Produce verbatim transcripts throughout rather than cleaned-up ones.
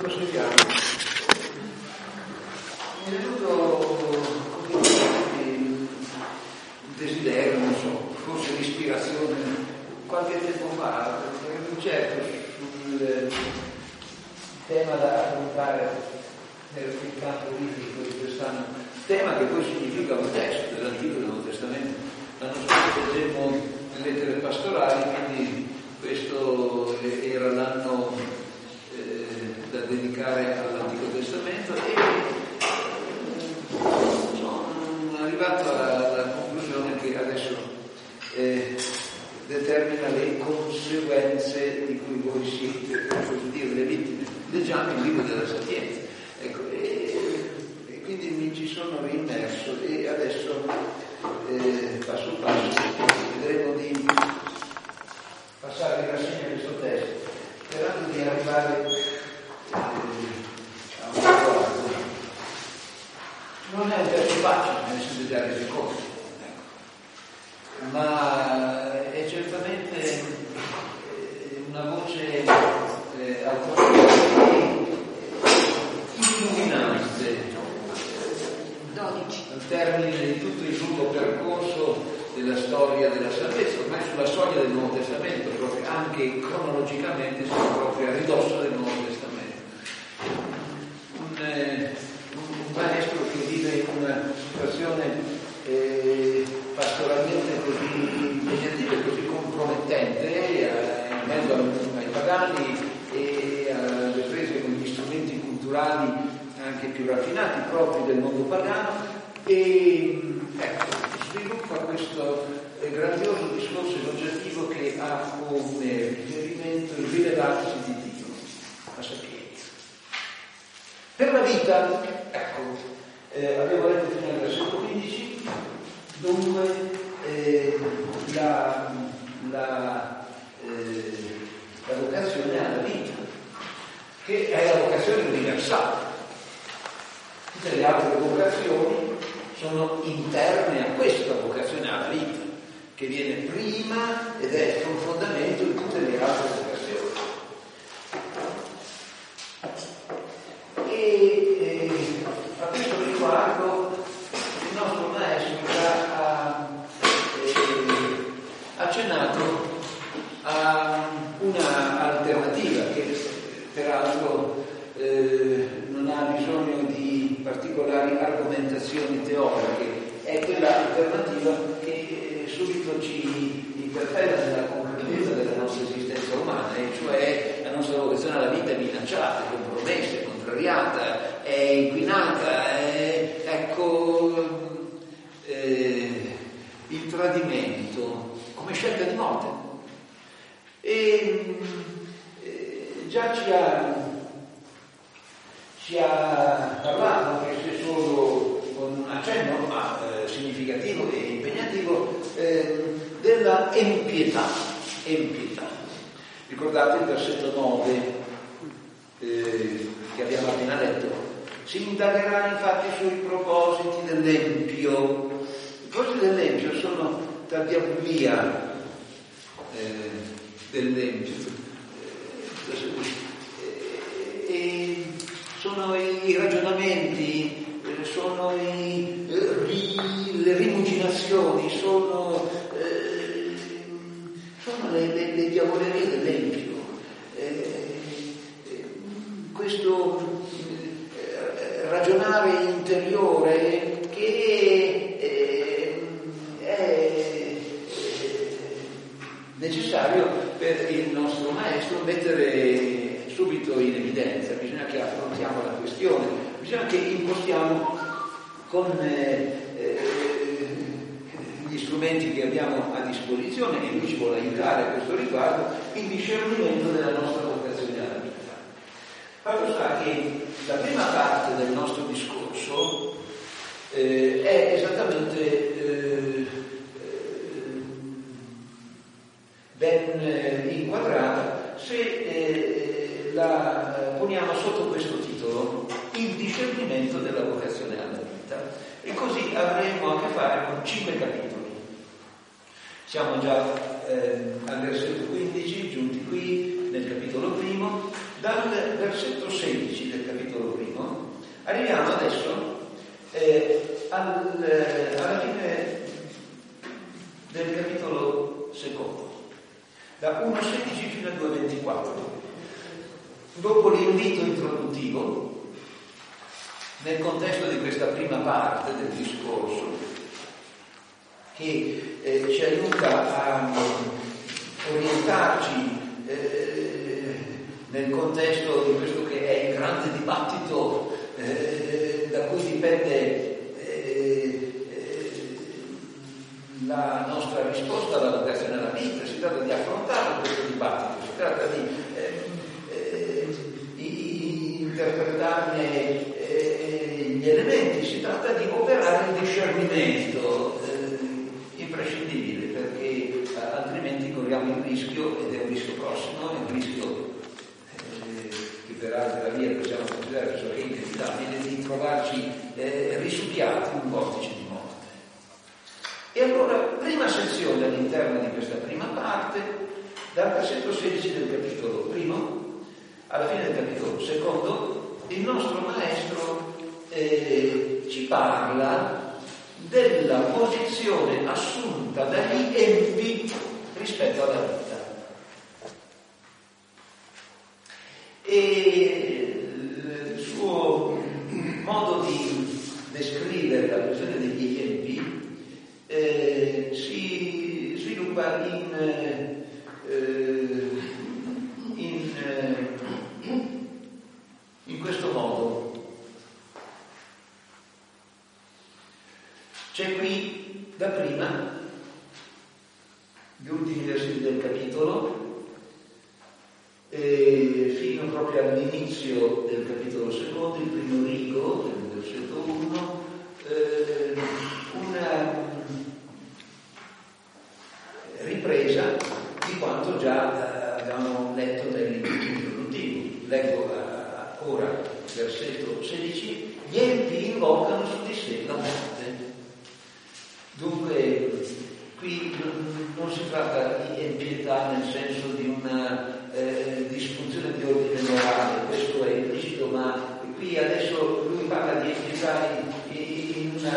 proseguiamo. Mi è venuto il desiderio, non so, forse l'ispirazione, qualche tempo fa, ero incerto sul tema da affrontare nel campo biblico di quest'anno, tema che poi significa un testo dell'Antico e del Nuovo Testamento. L'anno scorso leggemmo le lettere pastorali, quindi questo era l'anno eh, da dedicare all'Antico Testamento, e sono arrivato alla, alla conclusione che adesso eh, determina le conseguenze di cui voi siete, per così dire, le vittime. Leggiamo il libro della Sapienza, ecco, e, e quindi mi ci sono riimmerso, e adesso eh, passo passo vedremo di passare in rassegna questo testo, sperando di arrivare eh, a un accordo. Non è un testo facile, ne siete già resi conto, ecco, ma è certamente una voce eh, autorevole e illuminante al termine di tutto il lungo percorso della storia della salvezza, ormai sulla soglia del Nuovo Testamento, proprio anche cronologicamente siamo proprio a ridosso del Nuovo Testamento. Un, eh, un maestro che vive in una situazione eh, pastoralmente così impegnativa e così compromettente, eh, in mezzo ai pagani e alle prese con gli strumenti culturali anche più raffinati propri del mondo pagano, e ecco, sviluppa questo eh, grandioso discorso elogiativo che ha come riferimento il rivelarsi di Dio, la sapienza. Per la vita, ecco, eh, abbiamo letto fino al versetto quindici, dunque eh, la, la, eh, la vocazione alla vita, che è la vocazione universale. Tutte le altre vocazioni sono interne a questa vocazione alla vita, che viene prima ed è sul fondamento di tutte le altre vocazioni. E, e a questo riguardo il nostro maestro ha eh, accennato a una alternativa che peraltro eh, non ha bisogno di particolari argomentazioni teoriche, è quella alternativa che subito ci interpella nella concretezza della nostra esistenza umana, e cioè la nostra vocazione alla vita è minacciata, è compromessa, è contrariata, è inquinata, è, ecco, eh, il tradimento come scelta di morte. E eh, già ci ha ci ha parlato, anche se solo con un accenno, ma eh, significativo e impegnativo, eh, della empietà. empietà. Ricordate il versetto nove eh, che abbiamo appena letto? Si indagherà infatti sui propositi dell'empio. I propositi dell'empio sono la diabolia eh, dell'empio. Eh, e sono i ragionamenti, sono i, i, le rimuginazioni, sono, eh, sono le, le, le diavolerie dell'empio. Eh, eh, questo eh, ragionare interiore che eh, è necessario per il nostro maestro mettere subito in evidenza. Bisogna che affrontiamo la questione, bisogna che impostiamo con eh, eh, gli strumenti che abbiamo a disposizione, e lui ci vuole aiutare a questo riguardo, il discernimento della nostra vocazione alla vita. Fatto sta che la prima parte del nostro discorso eh, è esattamente eh, ben inquadrata se eh, la poniamo sotto questo titolo: il discernimento della vocazione alla vita, e così avremo a che fare con cinque capitoli. Siamo già eh, al versetto quindici, giunti qui nel capitolo primo. Dal versetto sedici Arriviamo adesso eh, al, eh, alla fine del capitolo secondo, da uno sedici fino a due ventiquattro. Dopo l'invito introduttivo, nel contesto di questa prima parte del discorso, che eh, ci aiuta a orientarci eh, nel contesto di questo che è il grande dibattito eh, da cui dipende eh, eh, la nostra risposta alla vocazione alla vita. Si tratta di affrontare questo dibattito, si tratta di eh, eh, interpretarne eh, gli elementi, si tratta di operare il discernimento eh, imprescindibile, perché eh, altrimenti corriamo il rischio, ed è un rischio prossimo, è un rischio eh, che per altre via possiamo considerare che è inevitabile, di trovarci eh, risucchiati in un vortice di morte. E allora, prima sezione all'interno di questa prima parte, dal versetto sedici del capitolo primo alla fine del capitolo secondo, il nostro maestro eh, ci parla della posizione assunta dagli empi rispetto alla vita. E il suo modo di descrivere la posizione degli empi eh, si sviluppa in, eh, in, eh, in questo modo. C'è qui da prima gli ultimi versetti del capitolo eh, fino proprio all'inizio del capitolo secondo, il primo rigo del versetto uno, eh, una ripresa di quanto già eh, abbiamo letto nell'invito introduttivo. Leggo eh, ora il versetto sedici: gli empi invocano su di sé la morte. Dunque, qui non si tratta di empietà nel senso di una eh, disfunzione di ordine morale, questo è implicito, ma qui adesso lui parla di empietà in, in una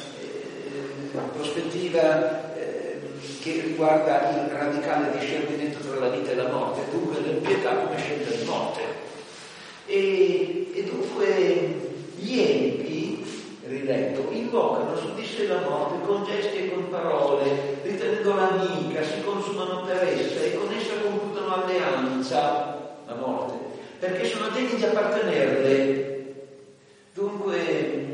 eh, prospettiva eh, che riguarda il radicale discernimento tra la vita e la morte, dunque l'empietà come scelta di morte. E, e dunque gli empi, riletto, invocano su di sé la morte con gesti e con parole, ritenendola amica, si consumano per essa e con essa concludono alleanza, la morte, perché sono degni di appartenerle. Dunque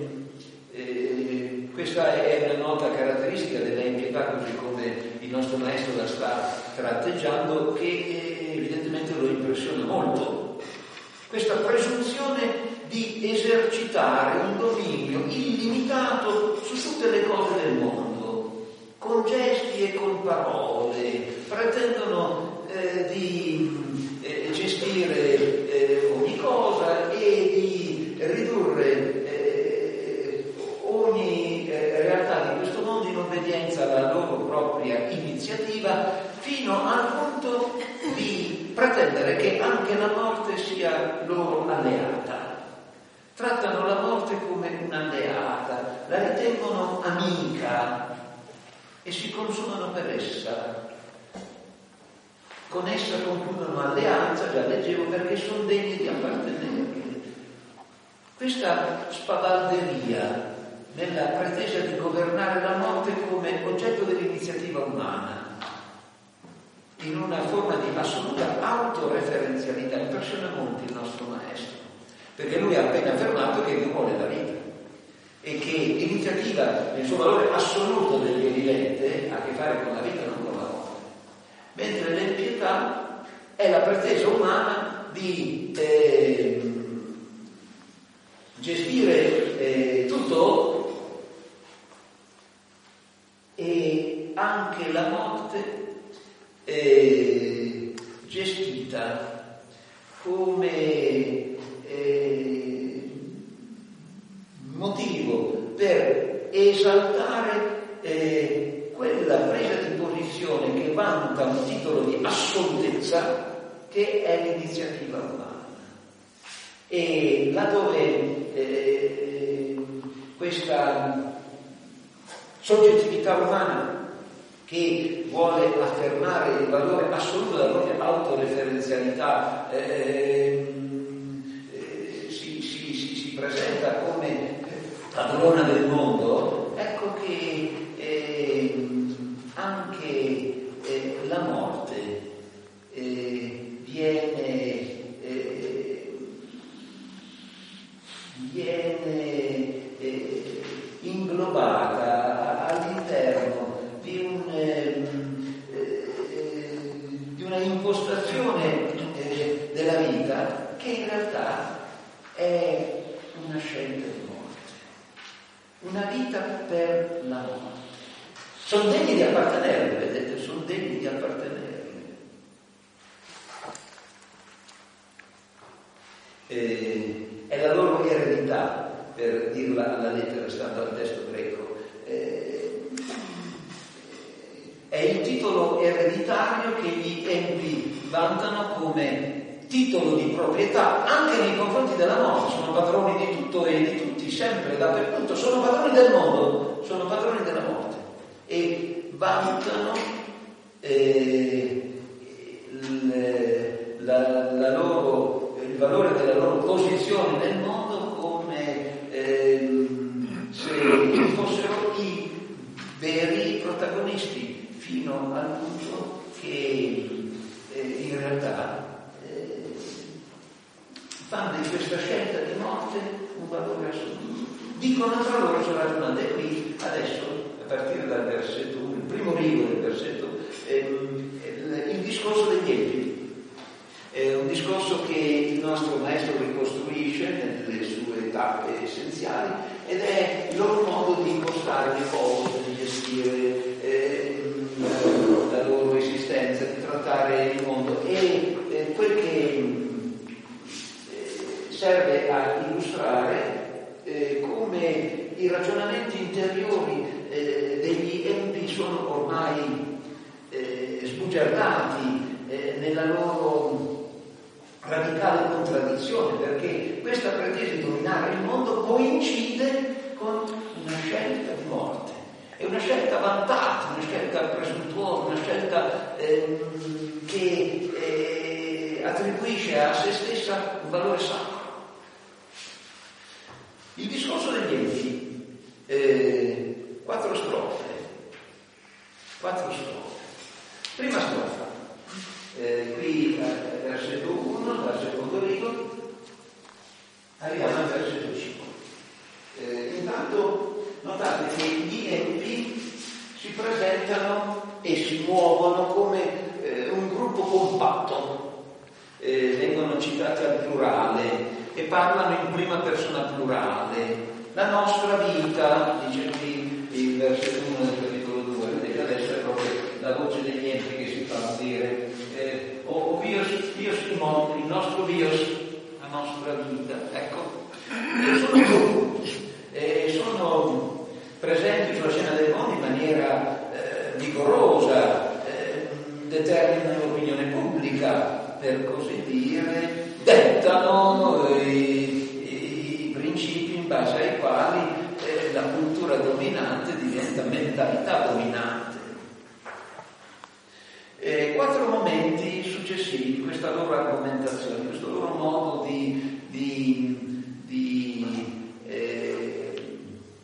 eh, questa è una nota caratteristica dell'impietà, così come il nostro maestro la sta tratteggiando, che eh, evidentemente lo impressiona molto. Questa presunzione di esercitare un dominio illimitato su tutte le cose del mondo, con gesti e con parole, pretendono eh, di eh, gestire eh, ogni cosa e di ridurre eh, ogni eh, realtà di questo mondo in obbedienza alla loro propria iniziativa, fino al punto di pretendere che anche la morte sia loro alleata. Trattano la morte come un'alleata, la ritengono amica e si consumano per essa. Con essa concludono alleanza, già leggevo, perché sono degni di appartenerle. Questa spavalderia nella pretesa di governare la morte come oggetto dell'iniziativa umana, in una forma di assoluta autoreferenzialità, impressiona molto il nostro maestro, perché lui ha appena affermato che Dio vuole la vita e che l'iniziativa nel suo valore assoluto del vivente ha a che fare con la vita, non con la morte, mentre l'impietà è la pretesa umana di eh, gestire eh, tutto e anche la morte eh, gestita come Eh, motivo per esaltare eh, quella presa di posizione che vanta un titolo di assolutezza che è l'iniziativa umana. E laddove eh, questa soggettività umana che vuole affermare il valore assoluto della propria autoreferenzialità, eh, eh, si, si, si, si presenta come padrona del mondo, ecco che eh, anche eh, la morte eh, viene eh, viene eh, inglobata all'interno di, un, eh, eh, di una impostazione eh, della vita che in realtà è una scelta di morte, una vita per la morte. Sono degni di appartenerle, vedete, sono degni di appartenerle. Eh, è la loro eredità, per dirla alla lettera, stando al testo greco. Eh, è il titolo ereditario che gli empi vantano come titolo di proprietà anche nei confronti della morte. Sono padroni di tutto e di tutti, sempre, dappertutto. Sono padroni del mondo, sono padroni della morte. E vantano eh, il, la, la loro, il valore della loro posizione nel mondo come eh, se fossero i veri protagonisti, fino al punto che eh, in realtà eh, fanno di questa scelta di morte un valore assoluto. Dicono tra loro, c'è la domanda, e qui adesso a partire dal versetto uno, il primo rigo del versetto, ehm, il, il discorso degli empi. È un discorso che il nostro maestro ricostruisce nelle sue tappe essenziali ed è il loro modo di impostare le cose, di gestire eh, la, la loro esistenza, di trattare il mondo. E eh, quel che eh, serve a illustrare eh, come i ragionamenti interiori eh, degli empi sono ormai eh, sbugiardati eh, nella loro radicale contraddizione, perché questa pretesa di dominare il mondo coincide con una scelta di morte. È una scelta vantata, una scelta presuntuosa, una scelta ehm, che eh, attribuisce a se stessa un valore sacro. Il discorso degli empi, eh, quattro strofe, quattro strofe. Prima strofa, eh, qui eh, versetto uno, dal secondo rigo, arriviamo al versetto cinque. Eh, intanto notate che gli empi si presentano e si muovono come eh, un gruppo compatto, eh, vengono citati al plurale e parlano in prima persona plurale. La nostra vita, dice qui il versetto uno del capitolo due, vedete adesso è proprio la voce degli empi che si fa dire, eh, o bios, bios timon, il nostro bios, la nostra vita, ecco, sono, eh, sono presenti sulla scena del mondo in maniera eh, vigorosa, eh, determinano l'opinione pubblica, per così dire, dettano eh, i, i principi in base ai quali eh, la cultura dominante diventa mentalità dominante. Eh, quattro momenti successivi di questa loro argomentazione, questo loro modo di, di, di eh,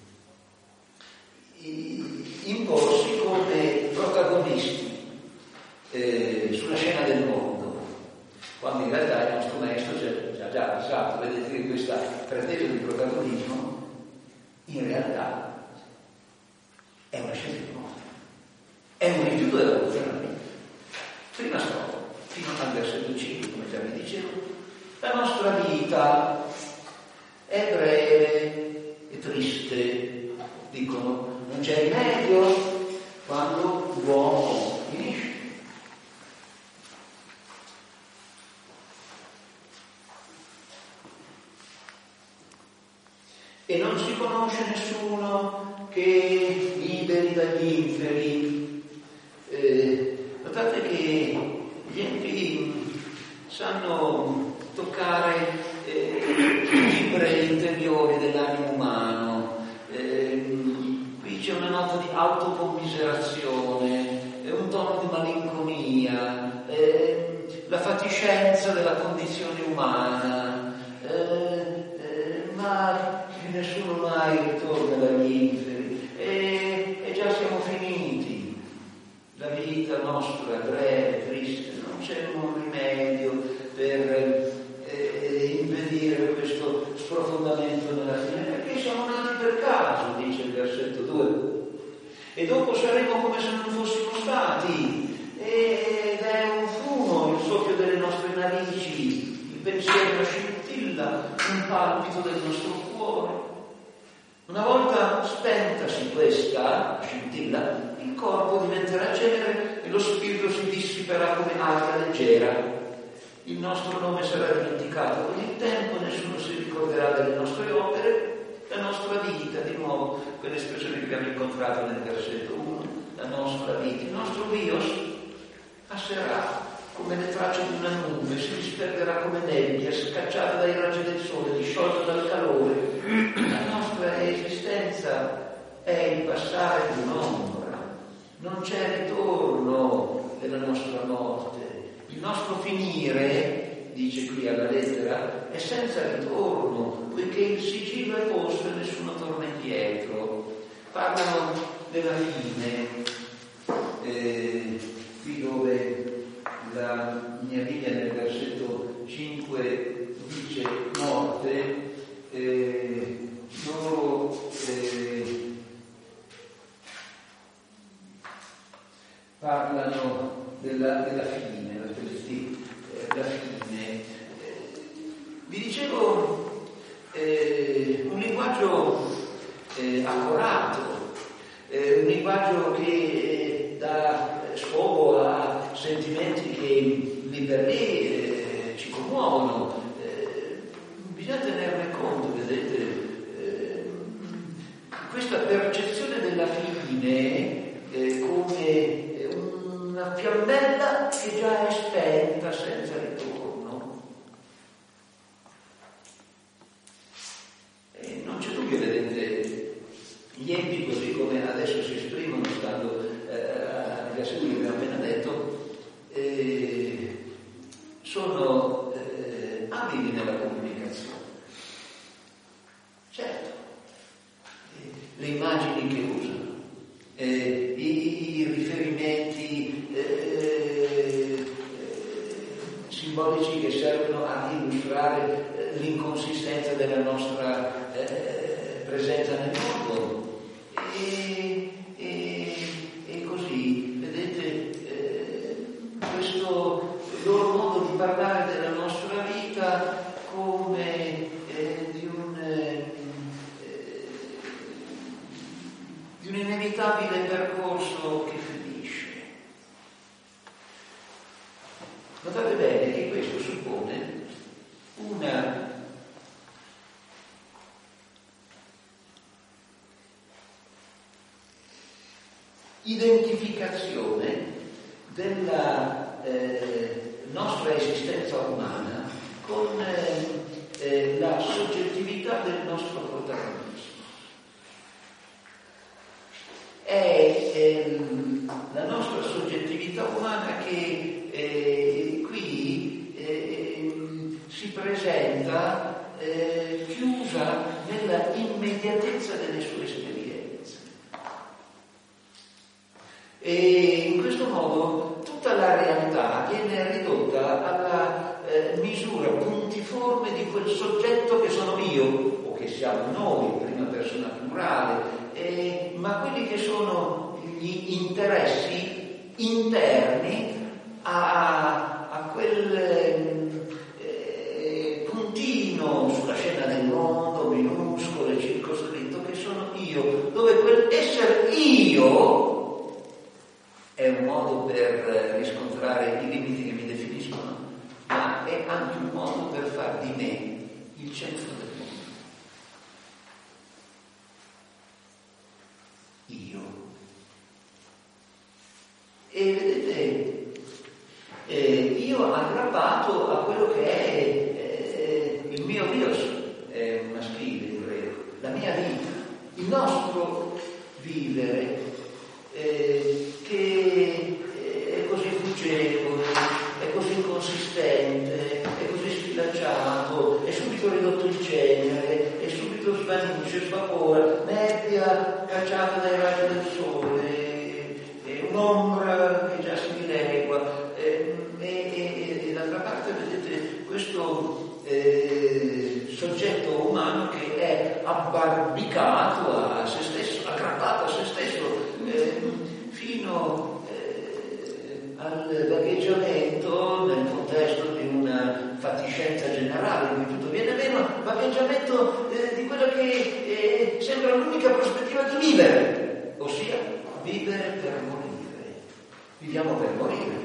imporsi come protagonisti eh, sulla scena del mondo, quando in realtà il nostro maestro ci ha già avvisato. Vedete che questa pretesa di protagonismo in realtà è una scelta di morte, è un rifiuto della funzionalità. Prima strofa, fino al versetto cinque, come già vi dicevo, la nostra vita è breve e triste, dicono, non c'è rimedio quando l'uomo finisce. E non si conosce nessuno che liberi dagli inferi. Eh, notate che gli empi sanno toccare eh, i fibre interiori dell'animo umano. Eh, qui c'è una nota di autocommiserazione, un tono di malinconia, eh, la fatiscenza della condizione umana, eh, eh, ma nessuno mai ritorna dagli inferi, e, e già siamo finiti. La vita nostra è breve, triste, non c'è un rimedio per eh, impedire questo sprofondamento nella fine, perché siamo nati per caso, dice il versetto due. E dopo saremo come se non fossimo stati, ed è un fumo il soffio delle nostre narici, il pensiero scintilla, un palpito del nostro cuore. Una volta spentasi questa scintilla, il corpo diventerà cenere e lo spirito si dissiperà come acqua leggera. Il nostro nome sarà dimenticato con il tempo, nessuno si ricorderà delle nostre opere. La nostra vita, di nuovo, quell'espressione che abbiamo incontrato nel versetto uno, la nostra vita, il nostro bios passerà come le tracce di una nube, si disperderà come nebbia, scacciata dai raggi del sole, disciolta dal calore. La nostra esistenza è il passare di un'ombra, non c'è ritorno della nostra morte. Il nostro finire, dice qui alla lettera, è senza ritorno, poiché il sigillo è posto e nessuno torna indietro. Parlano della fine, eh, qui dove la mia Bibbia nel versetto cinque dice morte, eh, loro eh, parlano della, della fine, la, la fine. Vi dicevo, eh, un linguaggio eh, accorato, eh, un linguaggio che eh, dà sfogo a sentimenti che lì per lì eh, ci commuovono. Eh, bisogna tenerne conto, vedete, eh, questa percezione della fine eh, come una fiammella che già è spenta senza ritorno. E non c'è dubbio, vedete, gli enti così come adesso si esprimono, stando eh, a seguire, abbiamo appena detto, eh, sono eh, abili nella comunicazione. Certo, eh, le immagini che usano, eh, i, i riferimenti eh, simbolici che servono a illustrare eh, l'inconsistenza della nostra eh, presenza nel mondo, e, e, e così, vedete, eh, questo loro modo di parlare della nostra vita come eh, di un eh, di un inevitabile percorso che finisce. Notate bene che questo suppone una identificazione della eh, nostra esistenza umana con eh, eh, la soggettività del nostro protagonismo. È ehm, la nostra soggettività umana che eh, qui eh, si presenta eh, chiusa nella immediatezza delle sue esperienze. E in questo modo tutta la realtà viene ridotta alla eh, misura puntiforme di quel soggetto che sono io, o che siamo noi, prima persona plurale, eh, ma quelli che sono gli interessi interni a, a quel eh, puntino sulla scena del mondo, minuscolo e circoscritto, che sono io, dove quel essere io è un modo per riscontrare i limiti che mi definiscono, ma è anche un modo per far di me il centro del mondo. Io. E vedete, eh, io aggrappato a quello che è eh, il mio Dios, è un svanisce, svapora, nebbia cacciata dai raggi del sole, e un'ombra che già si dilegua, e, e, e, e d'altra parte vedete questo eh, soggetto umano che è abbarbicato a se stesso, aggrappato a se stesso, eh, fino eh, al vagheggiamento nel contesto di una fatiscenza generale in cui tutto viene meno, vagheggiamento eh, di quella che eh, sembra l'unica prospettiva di vivere, ossia vivere per morire. Viviamo per morire.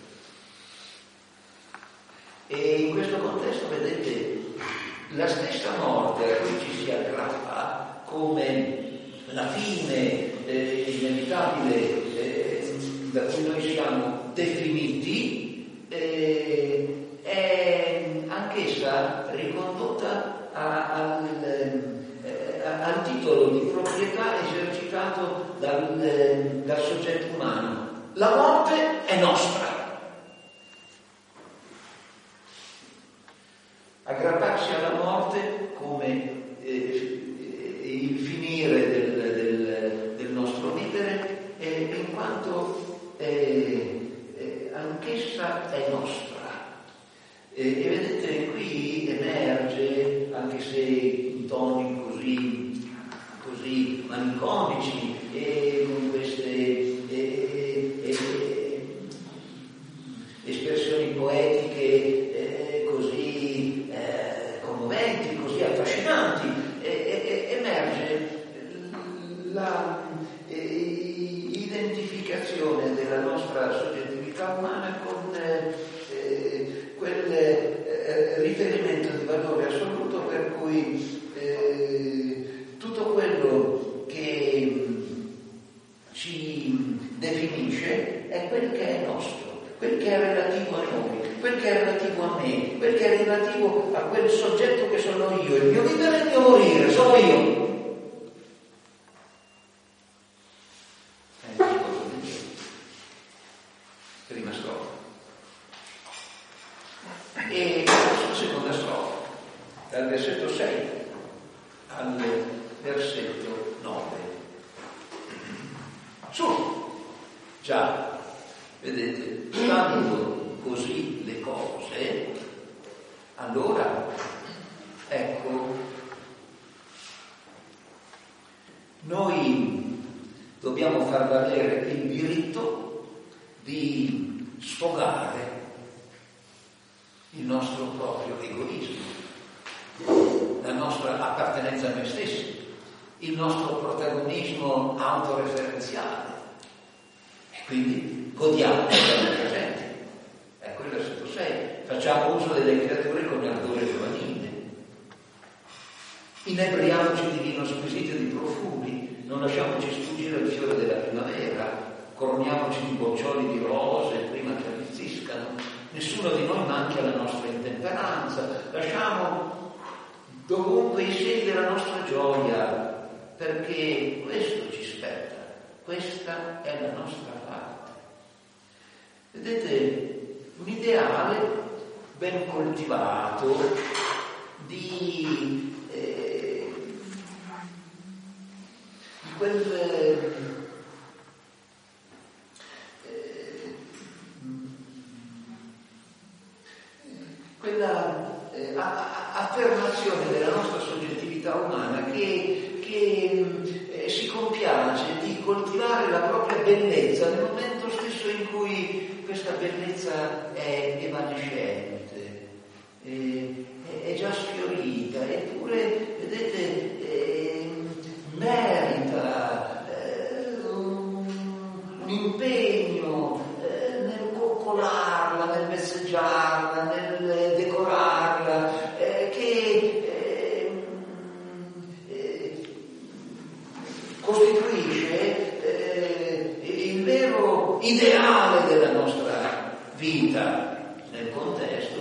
E in questo contesto, vedete, la stessa morte a cui ci si aggrappa come la fine eh, inevitabile eh, da cui noi siamo definiti, eh, è anch'essa ricondotta a, al, eh, al titolo di proprietà esercitato dal, eh, dal soggetto umano. La morte è nostra. Aggrapparsi alla morte come eh, il finire del, del, del nostro vivere, eh, in quanto eh, eh, anch'essa è nostra. Eh, e vedete, qui emerge, anche se in toni così, così manicomici e con queste eh, eh, espressioni poetiche eh, così eh, commoventi, così affascinanti, eh, eh, emerge la eh, identificazione della nostra soggettività umana con eh, quel eh, riferimento di valore assoluto per cui eh, tutto quello che ci definisce è quel che è nostro, quel che è relativo a noi, quel che è relativo a me, quel che è relativo a quel soggetto che sono io, il mio vivere e il mio morire, sono io. È il discorso di Dio. Prima strofa. E la seconda strofa, dal versetto sei al versetto nove. Su, già, vedete, stando così le cose, allora, ecco, noi dobbiamo far valere il diritto di sfogare il nostro proprio egoismo, la nostra appartenenza a noi stessi, il nostro protagonismo autoreferenziale, e quindi godiamo del presente. Ecco il versetto sei. Facciamo uso delle creature con ardore giovanile. Inebriamoci di vino squisito e di profumi, non lasciamoci sfuggire il fiore della primavera, coroniamoci di boccioli di rose prima che avvizziscano. Nessuno di noi manchi alla nostra intemperanza, lasciamo dovunque i segni della nostra gioia, perché questo ci spetta, questa è la nostra parte. Vedete, un ideale ben coltivato di, eh, di quel eh, quella eh, affermazione della nostra soggettività umana che, che eh, si compiace di coltivare la propria bellezza nel momento stesso in cui questa bellezza è evanescente, eh, è, è già sfiorita, eppure, vedete, eh, merita eh, un, un impegno eh, nel coccolarla, nel messeggiarla, nel decorarla, eh, che eh, eh, costituisce eh, il vero ideale della nostra vita nel contesto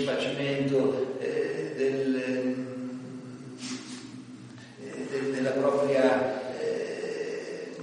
soddisfacimento eh, del, eh, de, della propria eh,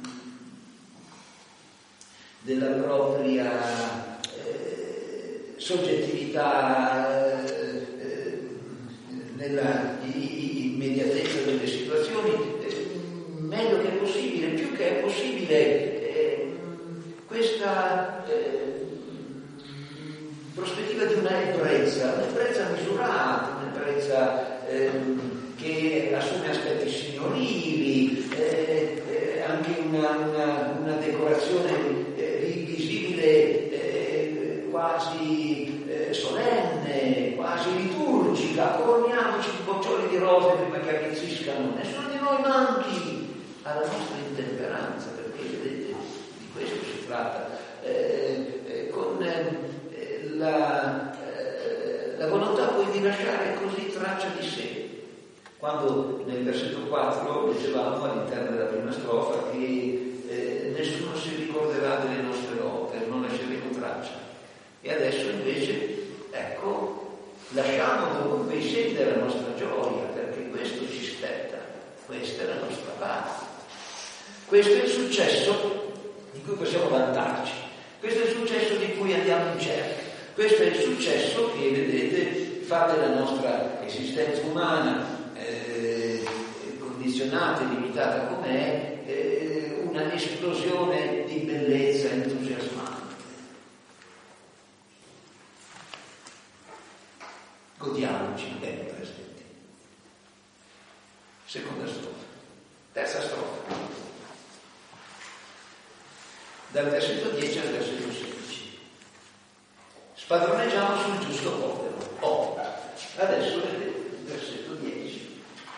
della propria eh, soggettività eh, eh, nella immediatezza delle situazioni, eh, meglio che è possibile, più che è possibile, eh, questa eh, prospettiva di una ebbrezza, un'ebbrezza misurata, un'ebbrezza eh, che assume aspetti signorili, eh, eh, anche una, una, una decorazione eh, visibile eh, quasi eh, solenne, quasi liturgica. Coroniamoci di boccioli di rose prima che avvizziscano, nessuno di noi manchi alla nostra intemperanza, perché vedete, di questo si tratta, eh, eh, con eh, la, eh, la volontà poi di lasciare così traccia di sé. Quando nel versetto quattro leggevamo all'interno della prima strofa che eh, nessuno si ricorderà delle nostre opere, non lasceremo traccia. E adesso invece, ecco, lasciamo dovunque i segni della nostra gioia, perché questo ci spetta, questa è la nostra parte. Questo è il successo di cui possiamo vantarci, questo è il successo di cui andiamo in cerca, questo è il successo che, vedete, fa della nostra esistenza umana eh, condizionata e limitata com'è eh, una esplosione di bellezza entusiasmante. Godiamoci il bene presente. Seconda strofa. Terza strofa. Dal versetto dieci al versetto sedici. Spadroneggiamo sul giusto povero. Oh, adesso vedete il versetto dieci.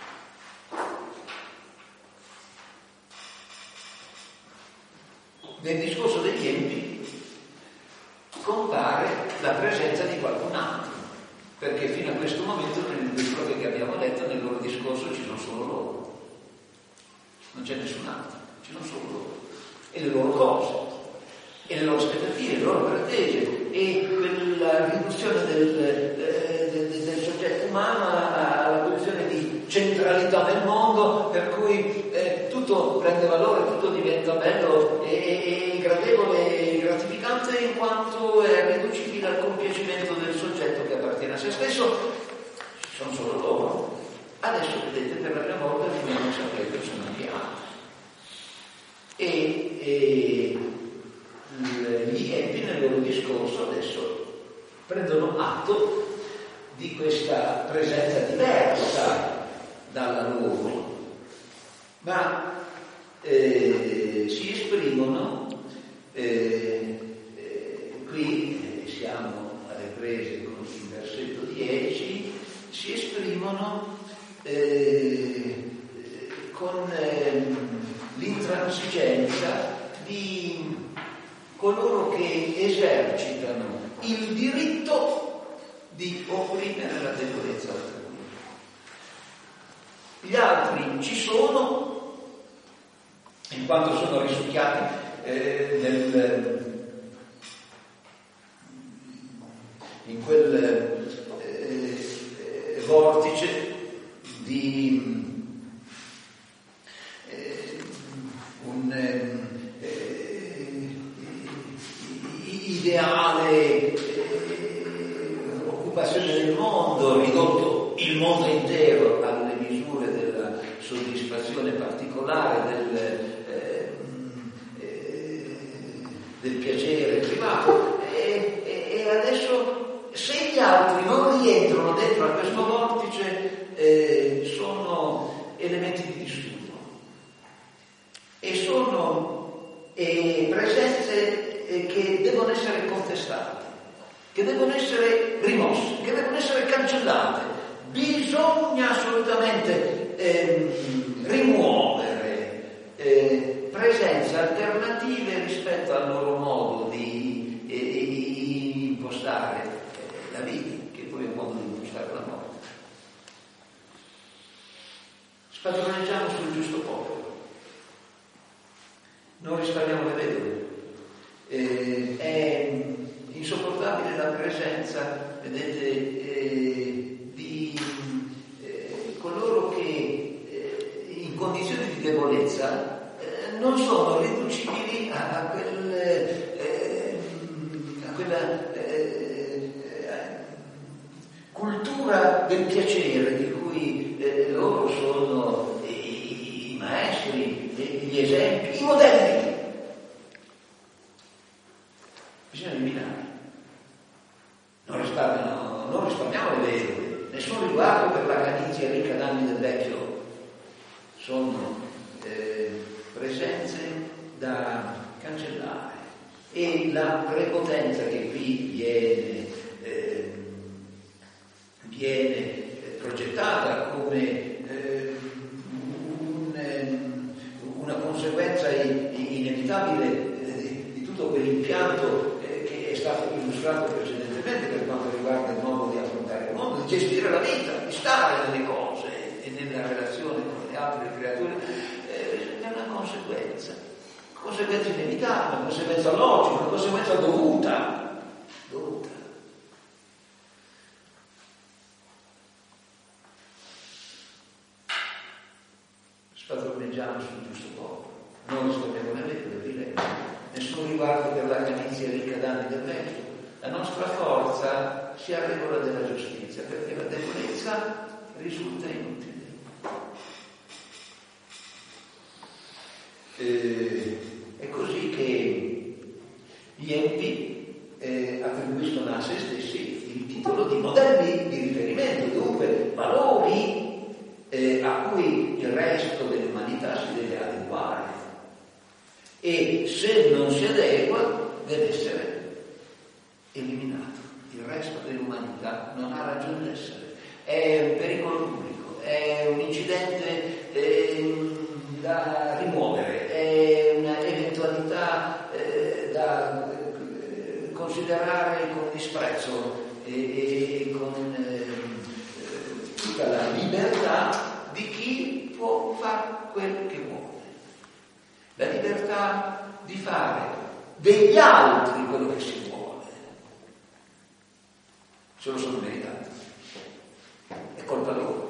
Nel discorso degli empi compare la presenza di qualcun altro, perché fino a questo momento nelle due strofe che abbiamo letto nel loro discorso ci sono solo loro, non c'è nessun altro, ci sono solo loro e le loro cose e le loro aspettative, le loro pretese e quella riduzione del, eh, del, del soggetto umano alla posizione di centralità del mondo, per cui eh, tutto prende valore, tutto diventa bello e, e, e gradevole e gratificante in quanto è riducibile al compiacimento del soggetto che appartiene a se stesso. Ci sono solo loro. Adesso vedete, per la prima volta dobbiamo sapere che sono anche altri. E, e gli empi nel loro discorso adesso prendono atto di questa presenza diversa dalla loro, ma eh, si esprimono eh, eh, qui eh, siamo alle prese con il versetto dieci, si esprimono eh, con eh, l'intransigenza di coloro che esercitano il diritto di opprimere la debolezza altrui. Gli altri ci sono, in quanto sono risucchiati eh, nel, in quel eh, vortice di eh, un eh, ideale eh, occupazione del mondo, ridotto il mondo intero alle misure della soddisfazione particolare del, eh, eh, del piacere privato e, e, e adesso se gli altri non rientrano dentro a questo vortice eh, sono elementi di disturbo e sono eh, presenze che devono essere contestate, che devono essere rimosse, che devono essere cancellate. Bisogna assolutamente eh, rimuovere eh, presenze alternative rispetto al loro modo di, eh, di impostare eh, la vita, che poi è un modo di impostare la morte. Spadroneggiamo sul giusto popolo, non risparmiamo le vedove. Eh, è insopportabile la presenza vedete, eh, di eh, coloro che eh, in condizioni di debolezza eh, non sono riducibili a, a, quel, eh, a quella eh, cultura del piacere di cui eh, loro sono i, i maestri, gli esempi, i modelli. Bisogna eliminare. Non risparmiamo, non risparmiamo le vedove, nessun riguardo per la calizia ricca d'anni del vecchio. Sono eh, presenze da cancellare. E la prepotenza che qui viene, eh, viene progettata come eh, un, eh, una conseguenza inevitabile di, di tutto quell'impianto eh, che è stato illustrato precedentemente per quanto riguarda il modo di affrontare il mondo, di gestire la vita, di stare nelle cose e nella relazione con le altre creature, eh, è una conseguenza, conseguenza inevitabile, una conseguenza logica, una conseguenza dovuta, dovuta. Spadroneggiamo sul giusto popolo, non rispondiamo né vedere, nessun riguardo per la calizia ricca d'anni del vecchio. La nostra forza si arregola della giustizia, perché la debolezza risulta inutile. Eh, è così che gli empi eh, attribuiscono a se stessi il titolo di modelli di riferimento, dunque valori eh, a cui il resto dell'umanità si deve adeguare, e se non si adegua deve essere eliminato. Il resto dell'umanità non ha ragione di essere, è un pericolo pubblico, è un incidente eh, da rimuovere, è una eventualità eh, da eh, considerare con disprezzo e, e con eh, tutta la libertà di chi può fare quel che vuole, la libertà di fare degli altri quello che si vuole, se lo sono meritati, è colpa loro.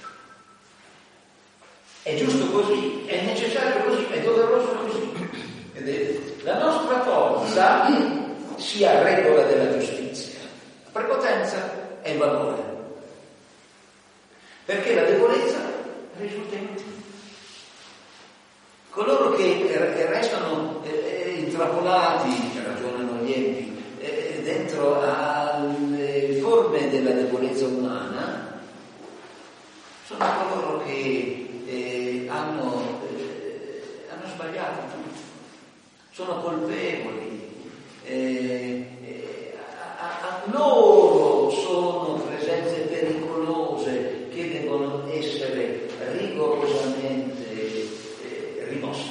È giusto così, è necessario così, è doveroso così. Vedete? La nostra forza si arregola della giustizia, la prepotenza è il valore, perché la debolezza risulta inutile. Coloro che restano eh, intrappolati, che ragionano gli empi, eh, dentro alle forme della debolezza umana, sono coloro che eh, hanno, eh, hanno sbagliato tutto, sono colpevoli, eh, eh, a, a loro sono presenze pericolose che devono essere rigorosamente eh, rimosse.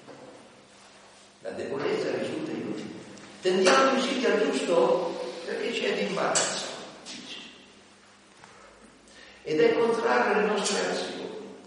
La debolezza risulta inutile. Tendiamo i siti al giusto perché c'è di imbarazzo, ed è contrario alle nostre azioni.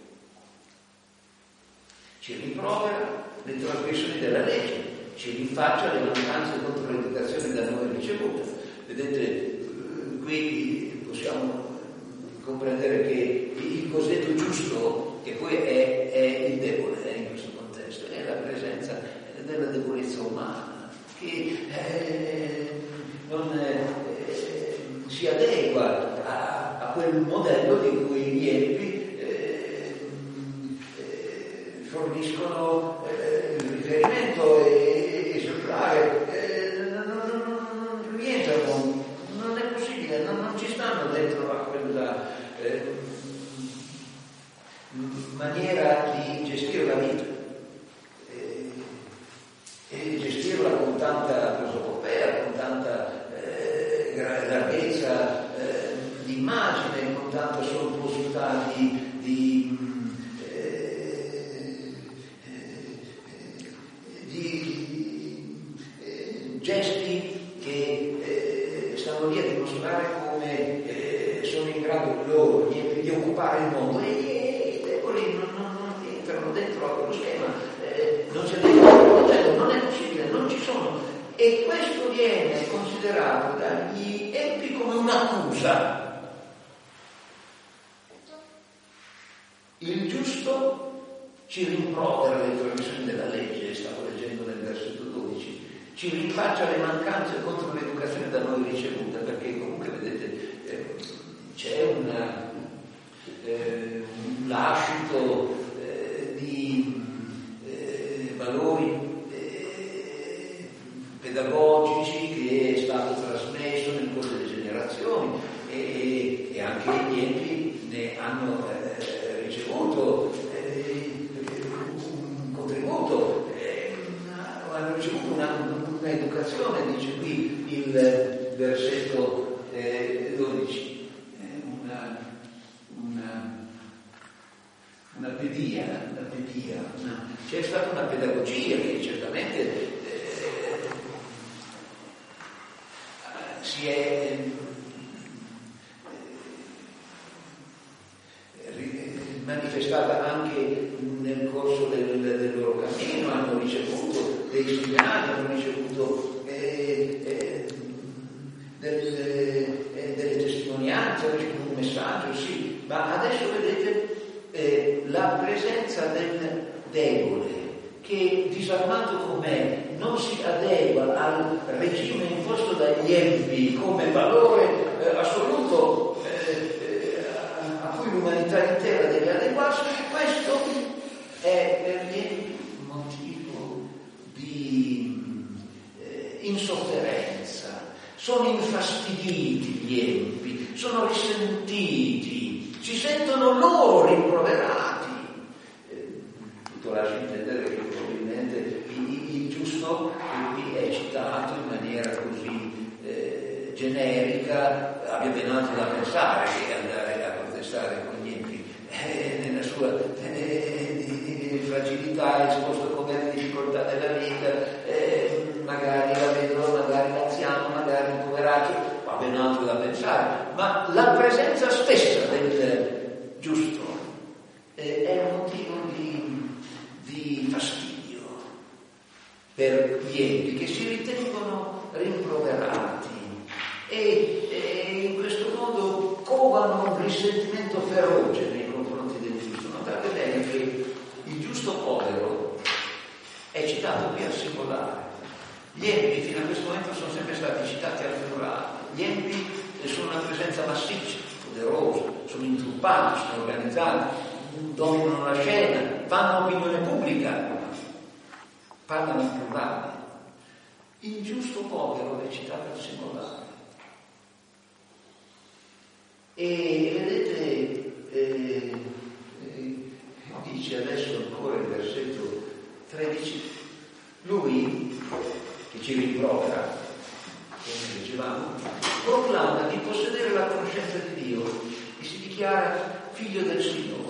Ci rimprovera le trasgressioni della legge, ci rinfaccia le mancanze e controindicazioni da noi ricevute. Vedete, qui possiamo comprendere che il cosiddetto giusto, che poi è, è il debole eh, in questo contesto, è la presenza della debolezza umana, che eh, non eh, si adegua a, a quel modello di cui gli empi eh, eh, forniscono eh, riferimento e esemplare. Eh, non, non, non rientrano, non è possibile, non, non ci stanno dentro a quella eh, maniera di gestire la vita eh, e gestirla con tanta prosopopea, con tanta eh, larghezza eh, di immagine, con tanta sontuosità di, di, eh, di eh, gesti che eh, stanno lì a dimostrare come eh, sono in grado loro di, di occupare il mondo, e i deboli non, non, non entrano dentro a quello schema, eh, non si adeguano al modello, non è possibile, non ci sono. e questo viene considerato dagli empi come un'accusa. Il giusto ci rimprovera le trasgressioni della legge, stavo leggendo nel versetto dodici, ci rinfaccia le mancanze contro l'educazione da noi ricevuta, perché comunque vedete eh, c'è una, eh, un lascito eh, di eh, valori eh, pedagogici che è stato trasmesso nel corso delle generazioni e, e anche gli enti ne hanno eh, ricevuto eh, un contributo, eh, hanno ricevuto una un'educazione, dice qui il versetto eh, dodici, eh, una, una, una pedia, una pedia, una, c'è stata una pedagogia che certamente eh, si è eh, manifestata anche nel corso del, del loro cammino, hanno ricevuto dei segnali, hanno ricevuto eh, eh, delle, eh, delle testimonianze, hanno ricevuto un messaggio, sì, ma adesso vedete eh, la presenza del debole che, disarmato com'è, non si adegua al regime imposto dagli empi come valore eh, assoluto eh, eh, a cui l'umanità intera deve adeguarsi. Questo è per gli empi motivo di eh, insofferenza, sono infastiditi gli empi, sono risentiti, si sentono loro rimproverati. Eh, tutto lascia intendere che probabilmente il, il giusto qui è citato in maniera così eh, generica, abbia ben altro da pensare che andare a protestare con gli empi eh, nella sua eh, di, di fragilità, esposto a come difficoltà della vita, eh, magari la vedova, magari l'anziano, magari il poverato, ha ben altro da pensare, ma la presenza stessa del giusto eh, è un motivo di, di fastidio per gli empi che si ritengono rimproverati e, e in questo modo covano un risentimento feroce nei confronti del giusto. Notate bene che il giusto povero è citato qui al singolare. Gli empi fino a questo momento sono sempre stati citati al plurale. Gli empi sono una presenza massiccia, poderosa, sono intruppati, sono organizzati, dominano la scena, fanno opinione pubblica, parlano in plurale. Il giusto povero è citato al singolare. E vedete, eh, eh, dice adesso ancora il versetto tredici, lui che ci rimprovera, come dicevamo, proclama di possedere la conoscenza di Dio e si dichiara figlio del Signore.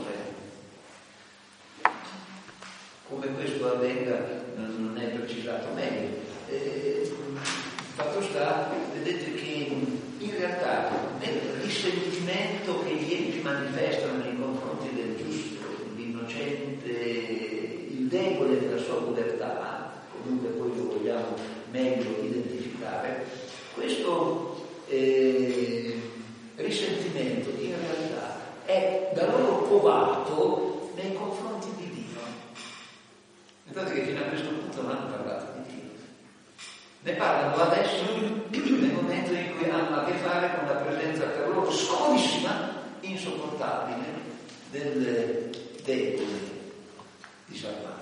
Come questo avvenga non è precisato meglio. Eh, fatto sta, vedete che in realtà nel risentimento che gli empi manifestano nei confronti del giusto, l'innocente, il debole della sua povertà, comunque poi lo vogliamo meglio identificare, questo eh, risentimento in realtà è da loro covato nei confronti di Dio. Notate che fino a questo punto non hanno parlato di Dio, ne parlano adesso nel momento in cui hanno a che fare con la presenza per loro scomodissima, insopportabile del debole disarmato.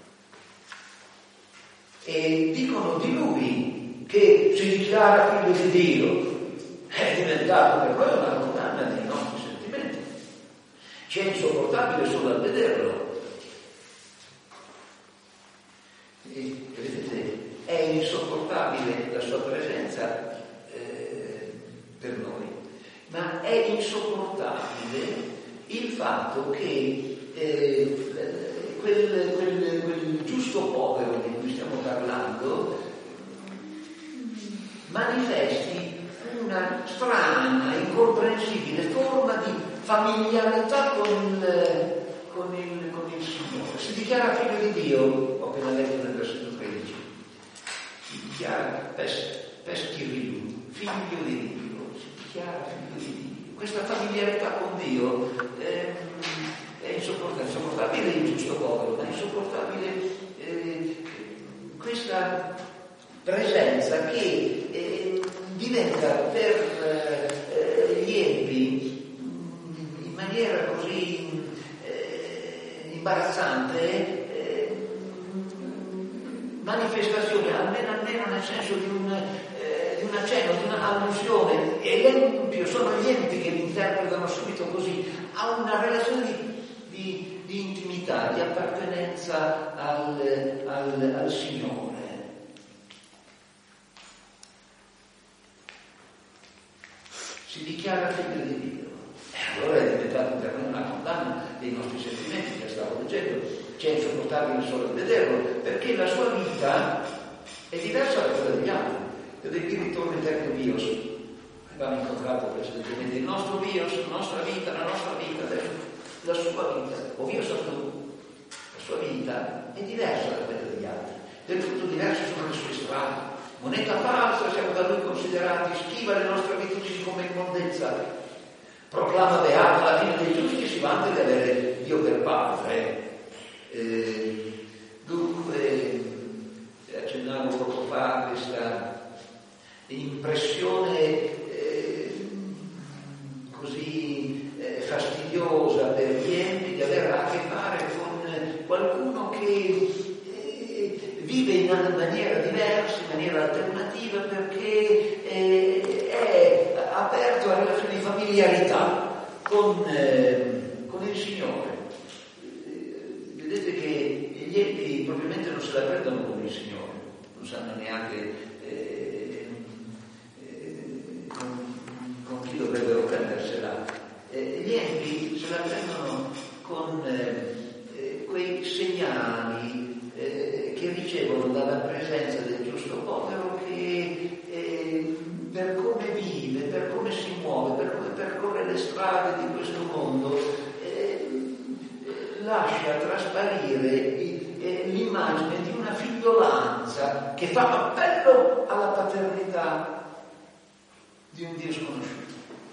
E dicono di lui che si dichiara figlio di Dio, è diventato per noi una condanna dei nostri sentimenti. Ci è insopportabile solo a vederlo. E, vedete, è insopportabile la sua presenza eh, per noi, ma è insopportabile il fatto che eh, quel, quel, quel giusto povero di cui stiamo parlando manifesti una strana, incomprensibile forma di familiarità con il, con il, con il Signore. Si dichiara figlio di Dio, ho appena letto nel versetto tredici. dichiara Peschiriu, figlio di Dio, si dichiara figlio di Dio. Questa familiarità con Dio eh, è insopportabile, insopportabile il giusto povero, ma è insopportabile eh, questa presenza che eh, diventa per eh, gli empi in maniera così eh, imbarazzante eh, manifestazione, almeno, almeno nel senso di un, eh, di un accenno, di un'allusione, e l'empio sono gli empi che li interpretano subito così, ha una relazione di, di, di intimità, di appartenenza al, al, al Signore. Si dichiara figlio di Dio. E allora è diventato per noi una condanna dei nostri sentimenti, che stavo leggendo, c'è insopportabile solo vederlo, perché la sua vita è diversa da quella degli altri. Ed è qui ritorno in termine bios. Abbiamo incontrato precedentemente il nostro bios, la nostra vita, la nostra vita, adesso la sua vita, o bios tu, la sua vita è diversa da quella degli altri. Del tutto diverse sono le sue strade. Moneta falsa, siamo da lui considerati, schiva le nostre abitudini come immondezza, proclama beato la fine dei giusti, si vanta di avere Dio per padre. Eh, dunque, accennavo poco fa a questa impressione eh, così eh, fastidiosa per gli empi di avere a che fare con qualcuno che vive in una maniera diversa, in maniera alternativa, perché eh, è aperto a relazioni di familiarità con, eh, con il Signore. Eh, vedete che gli empi probabilmente non se la prendono con il Signore, non sanno neanche eh, eh, con, con chi dovrebbero prendersela. Eh, gli empi se la prendono con eh, quei segnali Eh, che ricevono dalla presenza del giusto povero, che eh, per come vive, per come si muove, per come percorre le strade di questo mondo, eh, lascia trasparire eh, l'immagine di una figliolanza che fa appello alla paternità di un Dio sconosciuto.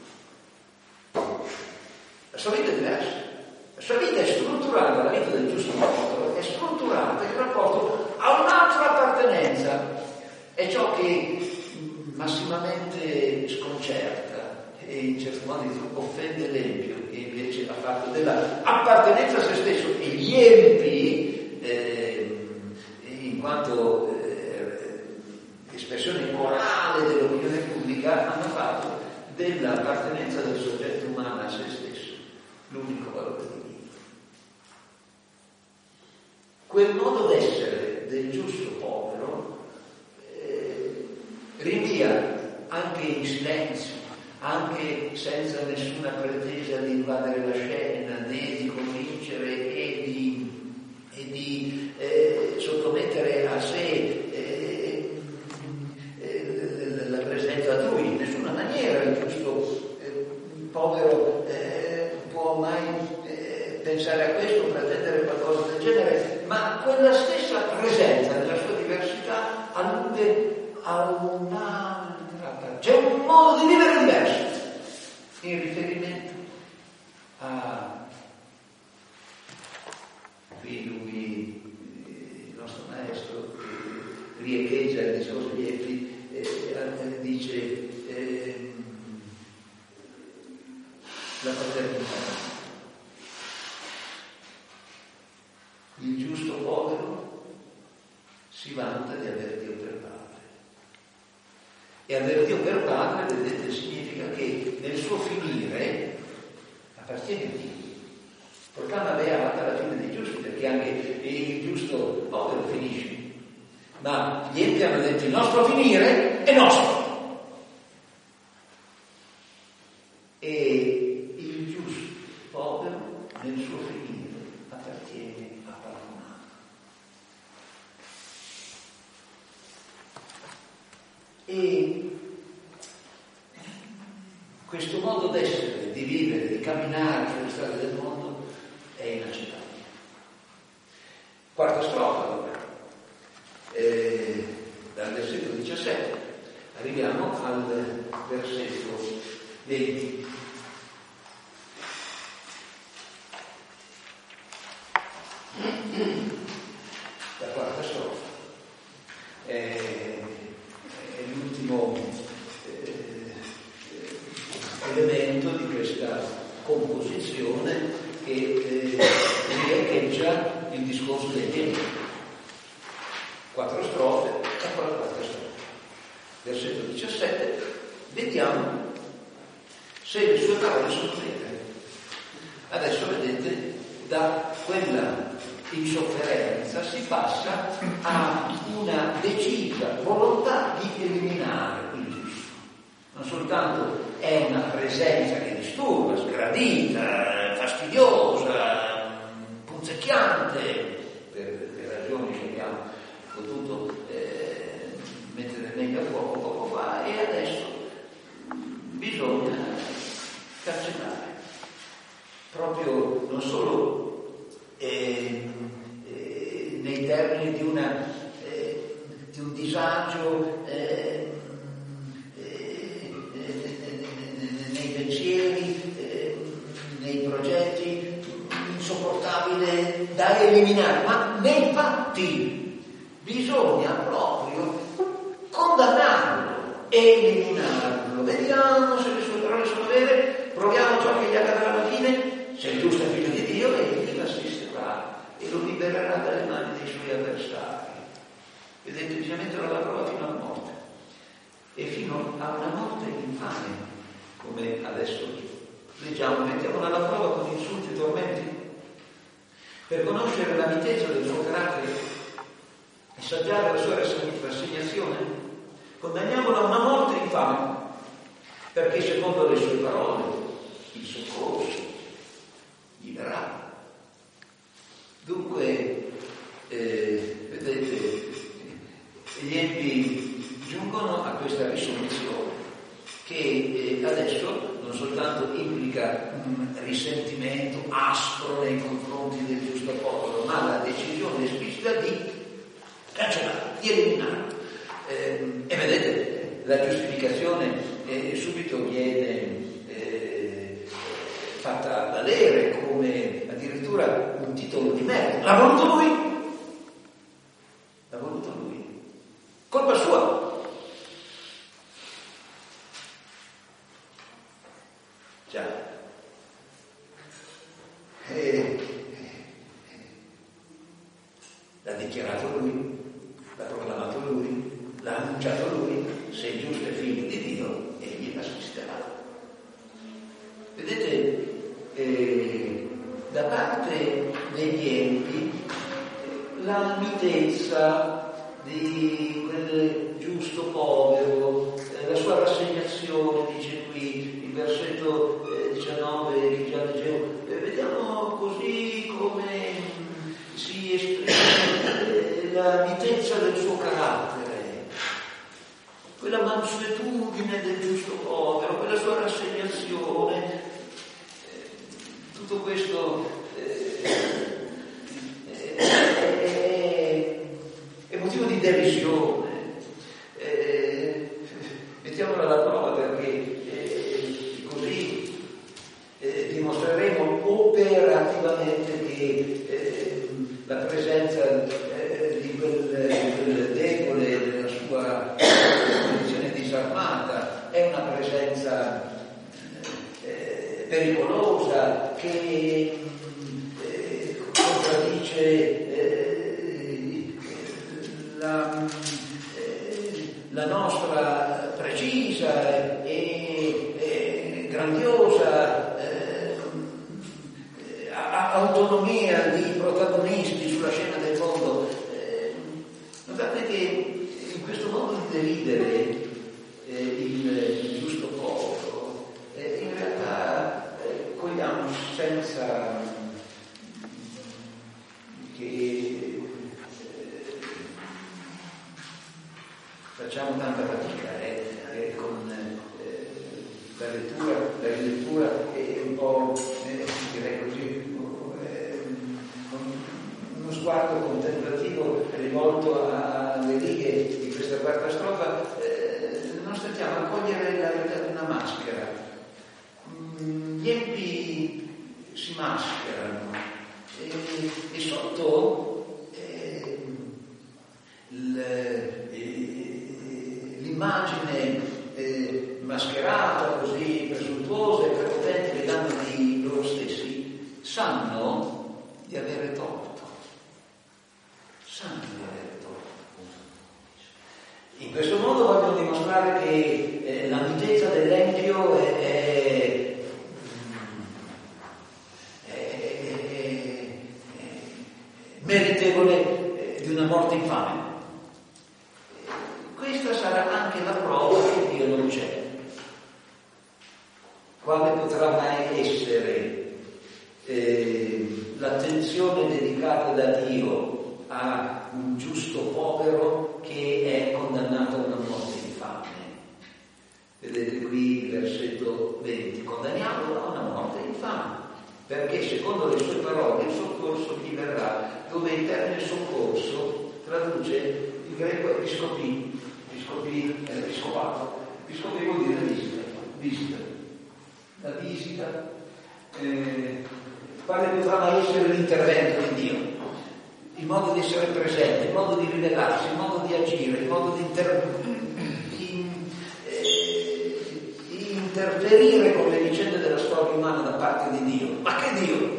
La sua vita è diversa. La sua vita è strutturata, la vita del giusto popolo è strutturata in rapporto a un'altra appartenenza. È ciò che massimamente sconcerta e in certi modi offende l'empio, che invece ha fatto della appartenenza a se stesso, e gli empi, eh, in quanto eh, espressione morale dell'opinione pubblica, hanno fatto dell'appartenenza del soggetto umano a se stesso l'unico valore di Dio. Quel modo d'essere del giusto povero eh, rinvia anche in silenzio, anche senza nessuna pretesa di invadere la scena, né di convincere e di, e di eh, sottomettere a sé eh, eh, la presenza altrui. In nessuna maniera il giusto eh, povero eh, può mai eh, pensare a questo, pretendere qualcosa del genere, ma quella stessa presenza nella sua diversità allude a un'altra, c'è un modo di vivere diverso in riferimento a qui lui, il nostro maestro, riecheggia il discorso di Efi, eh, dice eh, la paternità. Il giusto povero si vanta di aver Dio per padre. E aver Dio per padre, vedete, significa che nel suo finire appartiene a Dio. Proclama beata la fine dei giusti, perché anche il giusto povero finisce. Ma gli empi hanno detto: il nostro finire è nostro. E il giusto povero nel suo finire appartiene a qualcun altro. E questo modo d'essere, di vivere, di camminare sulle strade del mondo è inaccettabile. Quarta strofa, allora. Eh, dal versetto Arriviamo al versetto venti. La quarta strofa è, è l'ultimo eh, elemento di questa composizione che eh, riecheggia il discorso dei tempi. Quattro strofe e poi la quarta strofa. Versetto diciassette, vediamo se le sue parole sono vere. Adesso vedete, da quella insofferenza si passa a una decisa volontà di eliminare il giusto. Non soltanto è una presenza che disturba, sgradita, fastidiosa, punzecchiante, per le ragioni che abbiamo potuto eh, mettere meglio a fuoco poco fa, e adesso bisogna cancellare. Proprio non solo eh, eh, nei termini di, una, eh, di un disagio eh, eh, nei pensieri, eh, nei progetti, insopportabile da eliminare, ma nei fatti bisogna proprio condannarlo, eliminarlo. Vediamo se le sue parole sono vere, proviamo ciò che gli accadrà alla fine. Se è giusto figlio di Dio, egli l'assisterà e lo libererà dalle mani dei suoi avversari. Vedete, bisogna metterlo alla prova fino alla morte, e fino a una morte infame, come adesso leggiamo. Mettiamola alla prova con insulti e tormenti, per conoscere la mitezza del suo carattere e saggiare la sua rassegnazione. Condanniamolo a una morte infame, perché secondo le sue parole il soccorso gli verrà. Dunque, eh, vedete, gli empi giungono a questa risoluzione che eh, adesso non soltanto implica un risentimento aspro nei confronti del giusto popolo, ma la decisione esplicita di cancellare, di eliminare. Eh, e vedete, la giustificazione eh, subito viene eh, fatta valere come addirittura un titolo di merito. L'ha voluto lui, l'ha voluto lui, colpa sua. Già, e l'ha dichiarato lui, l'ha proclamato lui, l'ha annunciato lui. Sei giusto e figlio di Dio, egli assisterà. Vedete, eh, da parte degli empi la mitezza di quel giusto povero, eh, la sua rassegnazione, dice qui il versetto eh, diciannove che già leggevo, eh, vediamo così come si esprime eh, la mitezza del suo carattere, quella mansuetudine del giusto povero, quella sua rassegnazione, eh, tutto questo eh, eh, è, è motivo di derisione. Eh, mettiamola alla prova, perché eh, così eh, dimostreremo operativamente che eh, la presenza eh, di, quel, di quel debole della sua condizione disarmata è una presenza eh, pericolosa che eh, contraddice eh, la, eh, la nostra precisa e, e grandiosa eh, autonomia di protagonisti sulla scena del mondo. Eh, notate che in questo modo di deridere eh, il, il giusto povero, eh, in realtà eh, cogliamo senza che eh, facciamo tanta fatica eh, eh, con eh, la lettura, la rilettura e un po' eh, direi così eh, uno sguardo contemplativo rivolto alle righe di questa quarta strofa, eh, gli empi si mascherano e, e sotto eh, l'immagine eh, mascherata, così presuntuosa e prepotente che danno di loro stessi, sanno di avere torto. Sanno di avere torto. In questo modo vogliono dimostrare che eh, la mitezza dell'empio è, è, è, è, è meritevole di una morte infame. Questa sarà anche la prova che Dio non c'è. Quale potrà mai essere eh, l'attenzione dedicata da Dio a un giusto povero che è condannato a una morte infame? Vedete qui il versetto venti: condanniamolo a una morte infame, perché secondo le sue parole il soccorso gli verrà, dove il termine soccorso traduce il greco episcopi. Episcopi è episcopato. Episcopi vuol dire visita, visita. La visita, eh, quale potrà mai essere l'intervento di Dio? Il modo di essere presente, il modo di rivelarsi, il modo di agire, il modo di, inter... di eh, interferire con le vicende della storia umana da parte di Dio. Ma che Dio?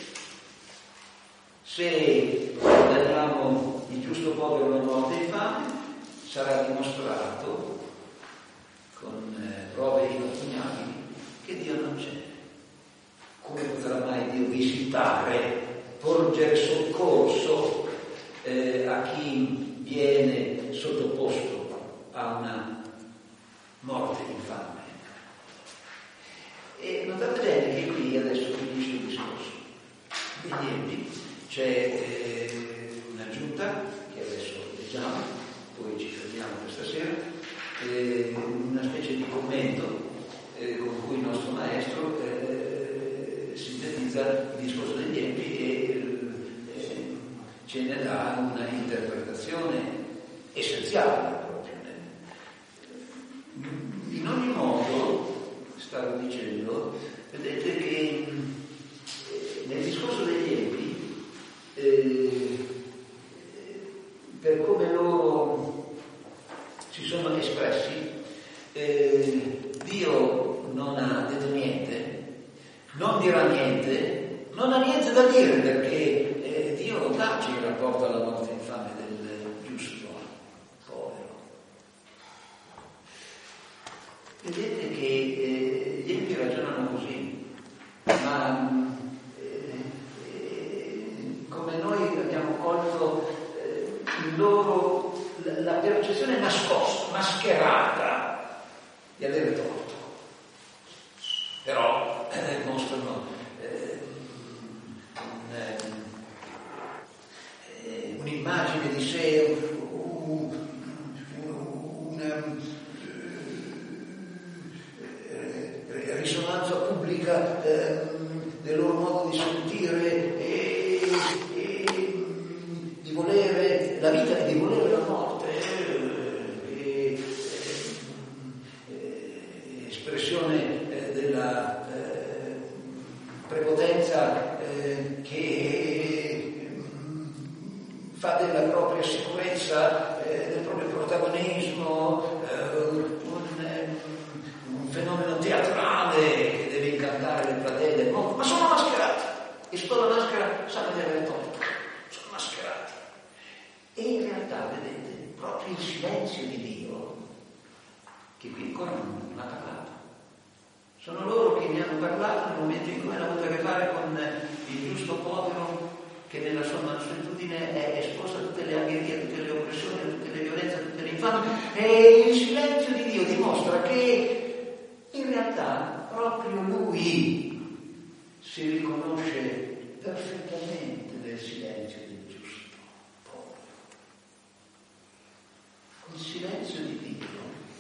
Se condanniamo il giusto povero alla morte infame, sarà dimostrato con eh, prove inoppugnabili che Dio non c'è. Come potrà mai Dio visitare, porgere soccorso eh, a chi viene sottoposto a una morte infame? E notate bene che qui adesso finisce il discorso degli empi. C'è eh, un'aggiunta che adesso leggiamo, poi ci fermiamo questa sera, eh, una specie di commento eh, con cui il nostro maestro eh, sintetizza il discorso degli empi e eh, ce ne dà una interpretazione essenziale proprio. In ogni modo, stavo dicendo, vedete che eh, nel discorso degli empi, eh, per come loro si sono espressi, eh, Dio non ha detto niente, non dirà niente, non ha niente da dire, perché eh, Dio non tace in rapporto alla morte infame del giusto povero. Vedete che eh, gli empi ragionano così, ma eh, eh, come noi abbiamo colto eh, il loro, la, la percezione nascosta, mascherata di avere torto. Però eh, mostrano eh, un, eh, un'immagine di sé, un, una eh, risonanza pubblica eh, del loro modo di sentire e, e di volere la vita e di volere la morte, eh, eh, espressione della eh, prepotenza eh, che fa della propria sicurezza, eh, del proprio protagonismo eh, un, un fenomeno teatrale che deve incantare le platee del mondo, ma sono mascherati e sotto la maschera sanno di avere torto, sono mascherati. E in realtà, vedete, proprio il silenzio di Dio, che qui ancora non ha parlato, sono loro che mi hanno parlato nel momento in cui hanno avuto a che fare con il giusto povero che nella sua mansuetudine è esposto a tutte le angherie, a tutte le oppressioni, a tutte le violenze, a tutte le infamie. E il silenzio di Dio dimostra che in realtà proprio Lui si riconosce perfettamente nel silenzio del giusto povero. Il silenzio di Dio.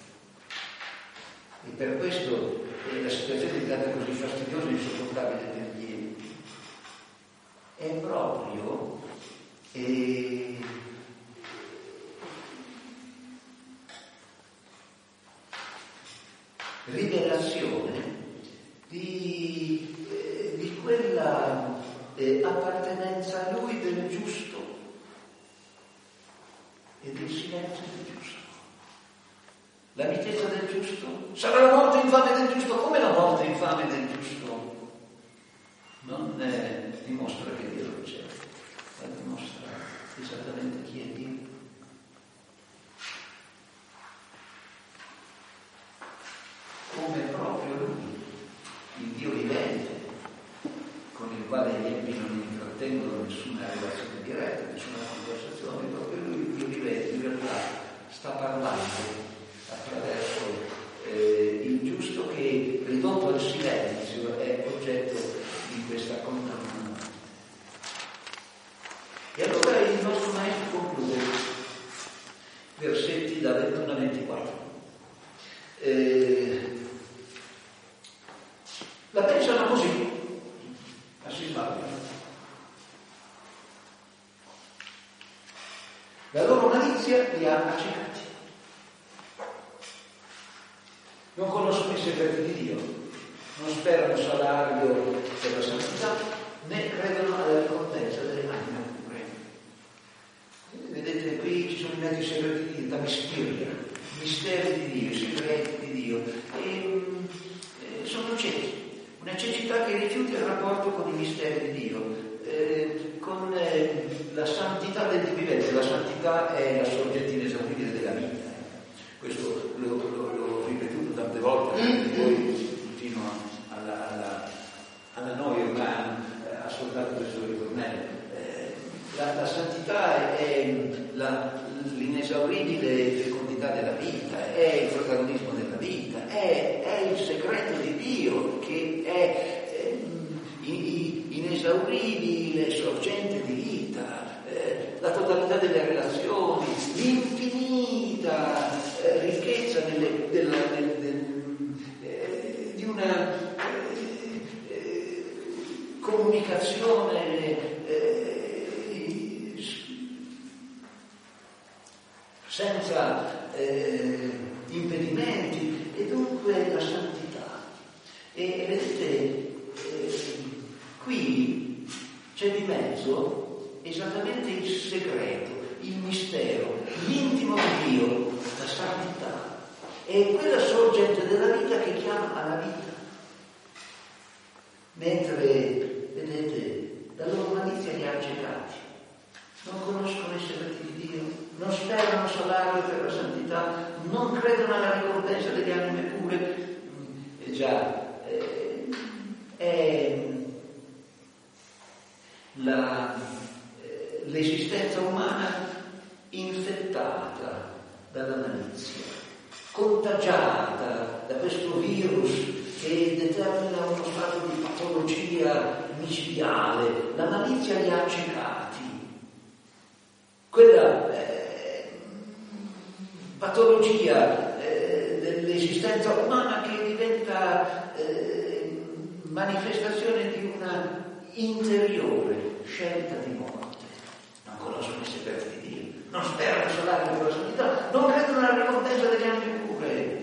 E per questo e la situazione è diventata così fastidiosa e insopportabile per gli empi. È proprio eh, rivelazione di eh, appartenenza a Lui del giusto e del silenzio del giusto. La mitezza del giusto sarà la morte infame del giusto. Come la morte infame del giusto non eh, dimostra che Dio non c'è, ma dimostra esattamente chi è Dio. Come proprio Lui, il Dio vivente, con il quale gli empi non intrattengono nessuna relazione diretta, nessuna conversazione, proprio Lui, il Dio vivente, in realtà sta parlando attraverso eh, il giusto che, ridotto al silenzio, è oggetto di questa condanna. E allora il nostro maestro conclude, versetti da ventuno a ventiquattro. Eh, la pensano così, ma si sbagliano. La loro malizia li ha accecati. Non conoscono i segreti di Dio, non sperano salario per la santità, né credono alla ricompensa delle anime pure. Vedete, qui ci sono i mezzi segreti di Dio, da misteria, misteri di Dio, segreti di Dio, e, e sono ciechi. Una cecità che rifiuta il rapporto con i misteri di Dio, eh, con eh, la santità del Dio vivente. La santità è la sorgente inesauribile della vita. Questo lo, lo, l'ho ripetuto tante volte, poi continuo alla, alla, alla noia umana, eh, ascoltate questo ritornello. Eh, la, la santità è la, l'inesauribile fecondità della vita, è il protagonismo della vita, è, è il segreto di Dio che è eh, inesauribile sorgente di vita, eh, la totalità delle relazioni, l'infinita eh, ricchezza delle, della, del, del, eh, di una eh, eh, comunicazione eh, senza eh, impedimenti, e dunque la santità. E vedete, eh, qui c'è di mezzo esattamente il segreto, il mistero, l'intimo di Dio, la santità. È quella sorgente della vita che chiama alla vita. Mentre, vedete, la loro malizia li ha accecati. Non conoscono i segreti di Dio, non sperano salario per la santità, non credono alla ricompensa delle anime pure. E già, eh, è la, eh, l'esistenza umana infettata dalla malizia, contagiata da questo virus che determina uno stato di patologia micidiale. La malizia li ha accecati. Quella eh, patologia eh, dell'esistenza umana che diventa eh, manifestazione di una interiore scelta di morte. Non conoscono i segreti di Dio, non sperano salario per la santità, non credono alla ricompensa degli anime pure.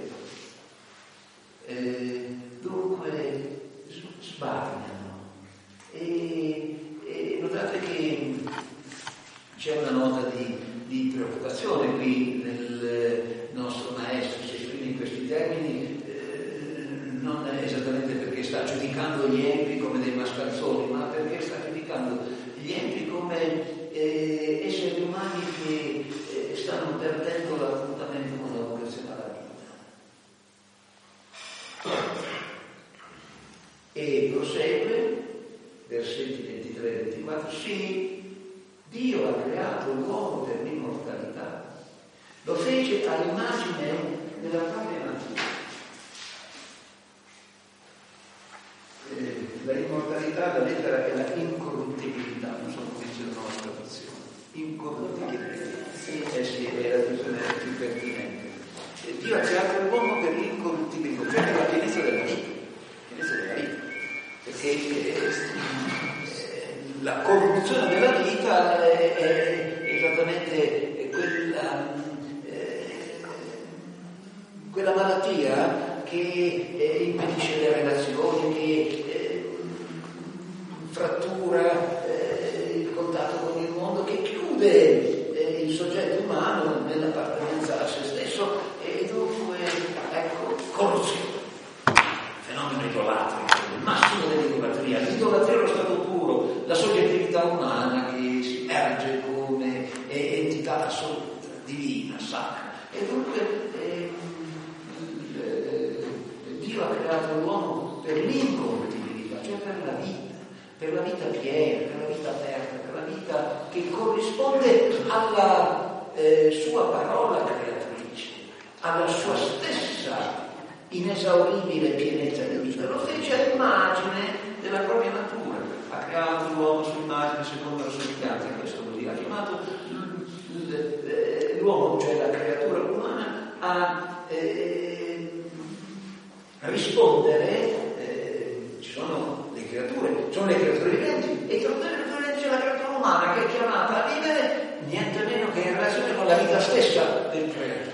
Eh, dunque sbagliano. E, e notate che c'è una nota di, di preoccupazione qui nel nostro maestro, si esprime in questi termini, eh, non è esattamente perché sta giudicando gli empi come dei mascalzoni, ma perché sta giudicando gli empi come eh, esseri umani che eh, stanno perdendo l'appuntamento con la vocazione alla vita. E prosegue, versetti ventitré e ventiquattro, sì, Dio ha creato l'uomo per l'immortalità, lo fece all'immagine della propria natura. Eh, la immortalità, la lettera è la incorruttibilità, non so come dice la nostra traduzione. Incorruttibilità, eh sì, è la traduzione più pertinente. Eh, Dio ha creato l'uomo per l'incorruttibilità, cioè per la pienezza della vita, pienezza della vita, perché eh, la corruzione della vita è, è esattamente quella, eh, quella malattia che eh, impedisce le relazioni, che eh, frattura vive eh, il soggetto umano nell'appartenenza a se stesso e dunque, ecco, corruzione, fenomeno idolatrico, il massimo dell'idolatria, l'idolatria è lo stato puro, la soggettività umana che si erge come eh, entità assoluta, divina, sacra. E dunque eh, eh, Dio ha creato l'uomo per l'incorruttibilità, cioè per la vita, per la vita piena, per la vita aperta, per la vita che corrisponde alla eh, sua parola creatrice, alla sua stessa inesauribile pienezza di vita. Lo fece all'immagine della propria natura, ha creato l'uomo su immagine secondo la somiglianza, questo vuol dire, ha chiamato l'uomo, cioè la creatura umana, a eh, rispondere. Eh, ci sono le creature, sono le creature viventi, e tra le creature viventi c'è la creatura umana che è chiamata a vivere niente meno che in relazione con la vita stessa del creatore.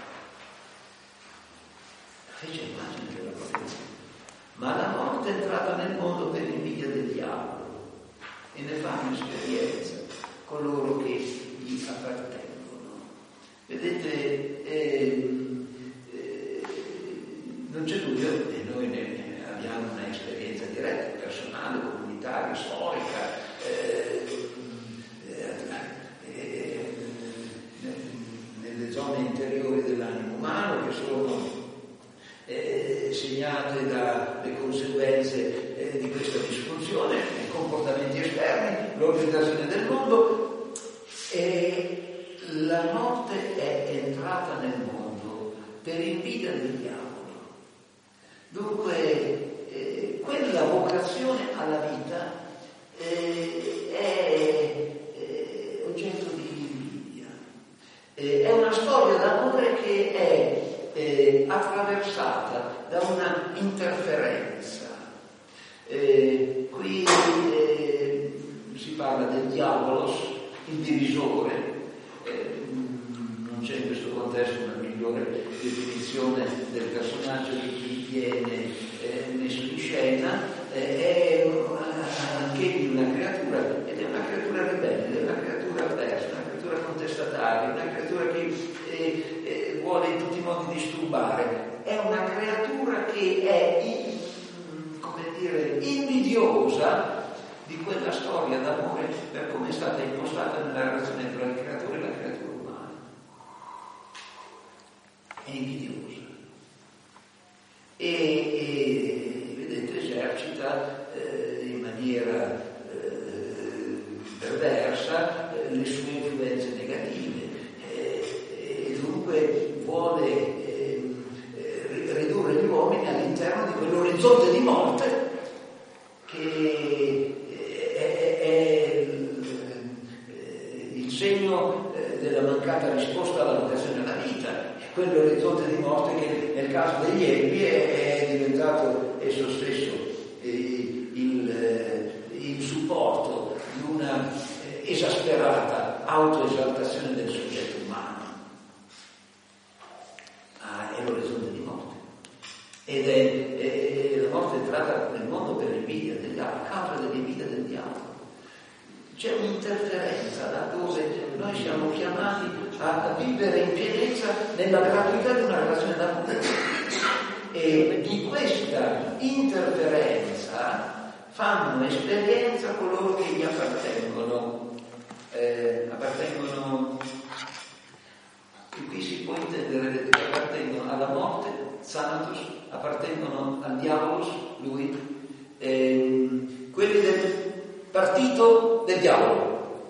Fece immagine della propria vita. Ma la morte è entrata nel mondo per invidia del diavolo e ne fanno esperienza coloro che gli appartengono. Vedete, eh, eh, non c'è dubbio, e noi ne abbiamo un'esperienza diretta, personale, comunitaria, storica, eh, eh, eh, nelle zone interiori dell'animo umano, che sono eh, segnate dalle conseguenze eh, di questa disfunzione, i comportamenti esterni, l'organizzazione del mondo. E la morte è entrata nel mondo per invidia del diavolo. Dunque, eh, quella vocazione alla vita eh, è eh, oggetto di invidia. Eh, è una storia d'amore che è eh, attraversata da una interferenza. Eh, qui eh, si parla del diavolos, il divisore. Non c'è in questo contesto una migliore definizione del personaggio che qui viene eh, messo in scena. Eh, è anche di una creatura, ed è una creatura ribelle, è una creatura avversa, una creatura contestataria, una creatura che eh, eh, vuole in tutti i modi disturbare. È una creatura che è in, come dire, invidiosa di quella storia d'amore per come è stata impostata nella relazione tra il creatore e la creatura umana. È invidiosa. E, e vedete, esercita eh, in maniera eh, perversa eh, le sue influenze negative eh, e dunque vuole eh, eh, ridurre gli uomini all'interno di quell'orizzonte di morte che è il segno della mancata risposta alla vocazione alla vita, quell'orizzonte di morte che nel caso degli empi è diventato esso stesso il, il supporto di una esasperata autoesaltazione del soggetto umano. Ah, è l'orizzonte di morte. Ed è, è la morte è entrata nel mondo per l'invidia del diavolo, a causa dell'invidia del diavolo. C'è un'interferenza laddove noi siamo chiamati a vivere in pienezza nella gratuità di una relazione d'amore. E di questa interferenza fanno esperienza coloro che gli appartengono. Eh, appartengono, e qui si può intendere che appartengono alla morte, Thanatos, appartengono al diavolos, lui, eh, quelli del partito del diavolo.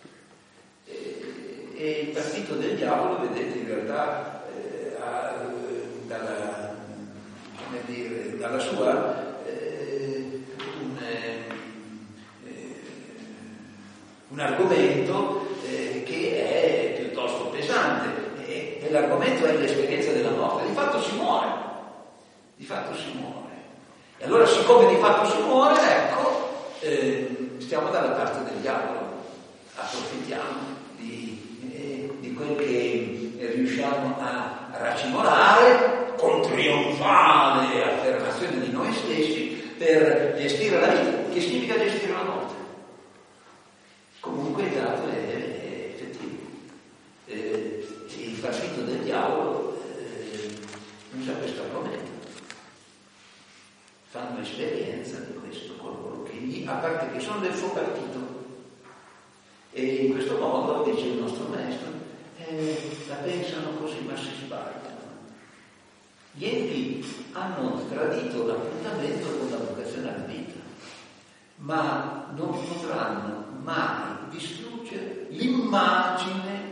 E, e il partito del diavolo, vedete, in realtà eh, ha, dalla, come dire, dalla sua eh, un, eh, un argomento eh, che è piuttosto pesante. E l'argomento è l'esperienza della morte. Di fatto si muore, di fatto si muore. E allora, siccome di fatto si muore, ecco, eh, stiamo dalla parte del diavolo, approfittiamo di, eh, di quel che riusciamo a racimolare con trionfale affermazione di noi stessi per gestire la vita. Che significa gestire la morte? Comunque il dato è, è sì, a parte che sono del suo partito. E in questo modo, dice il nostro maestro, eh, la pensano così ma si sbagliano. Gli enti hanno tradito l'appuntamento con la vocazione alla vita, ma non potranno mai distruggere l'immagine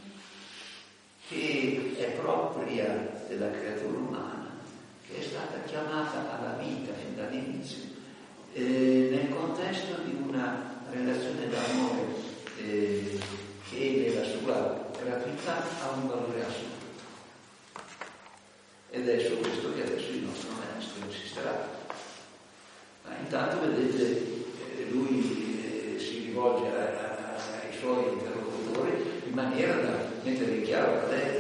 che è propria della creatura umana, che è stata chiamata alla vita fin dall'inizio, eh, nel contesto di una relazione d'amore eh, che nella sua gratuità ha un valore assoluto. Ed è su questo che adesso il nostro maestro insisterà. Ma intanto vedete, eh, lui eh, si rivolge a, a, ai suoi interlocutori in maniera da mettere in chiaro qual è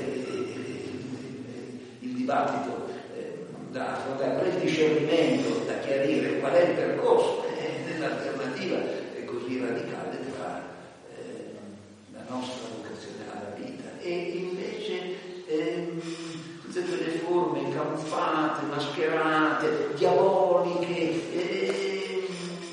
il dibattito eh, da affrontare, qual è il discernimento da chiarire, qual è il percorso eh, dell'alternativa eh, così radicale tra eh, la nostra vocazione alla vita e invece eh, tutte quelle forme camuffate, mascherate, diaboliche, eh,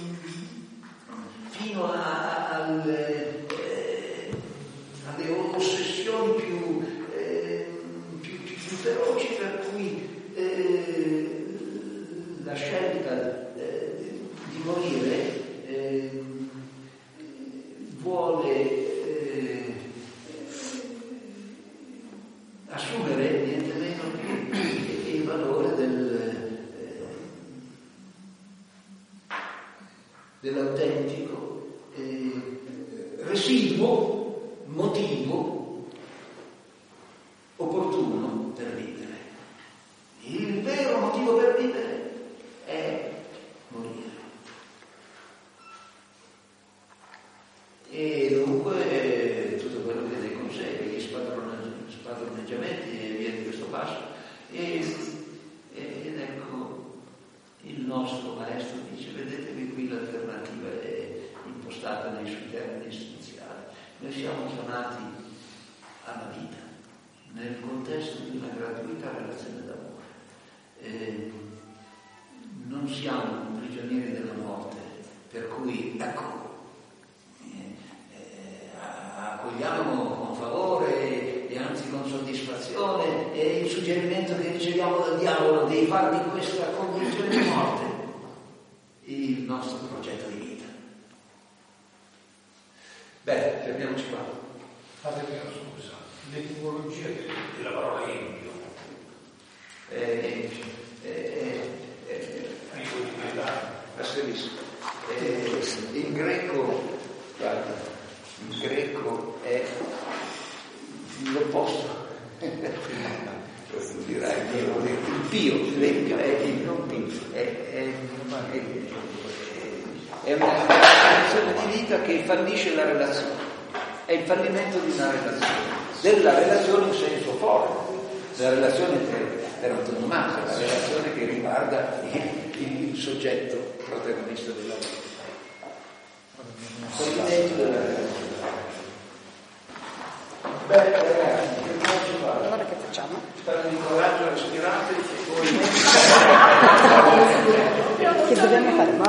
fino a, a, alle, eh, alle ossessioni più, eh, più, più, più feroci, per cui eh, la scelta eh, di morire eh, vuole eh, assumere niente meno che il valore del, eh, dell'autentico eh, residuo, motivo opportuno per vivere. Il vero motivo per vivere è morire. E dunque tutto quello che ne consegue, gli spadroneggiamenti e via di questo passo. E, ed ecco, il nostro maestro dice: vedete che qui l'alternativa è impostata nei suoi termini istanziali. Noi siamo chiamati alla vita nel contesto di una gratuita relazione d'amore. Eh, non siamo prigionieri della morte, per cui ecco accogliamo con favore e anzi con soddisfazione e il suggerimento che riceviamo dal diavolo di far di questa condizione di morte il nostro progetto di vita. Beh, fermiamoci qua. Fate che non scusa, l'etimologia della parola empio. Eh, eh, eh, eh, in greco, guarda, in greco è l'opposto. Dirai il pio, l'empio è il non pio, è, è, è, è una condizione di vita che fallisce la relazione, è il fallimento di una relazione, della relazione in senso forte, la relazione per, per autonomata, la relazione che riguarda il, il soggetto protagonista della vita. Fallimento della relazione. Beh, ragazzi, che cosa ci fa? Allora che facciamo? Fare di coraggio, respirate e poi... Che dobbiamo fare?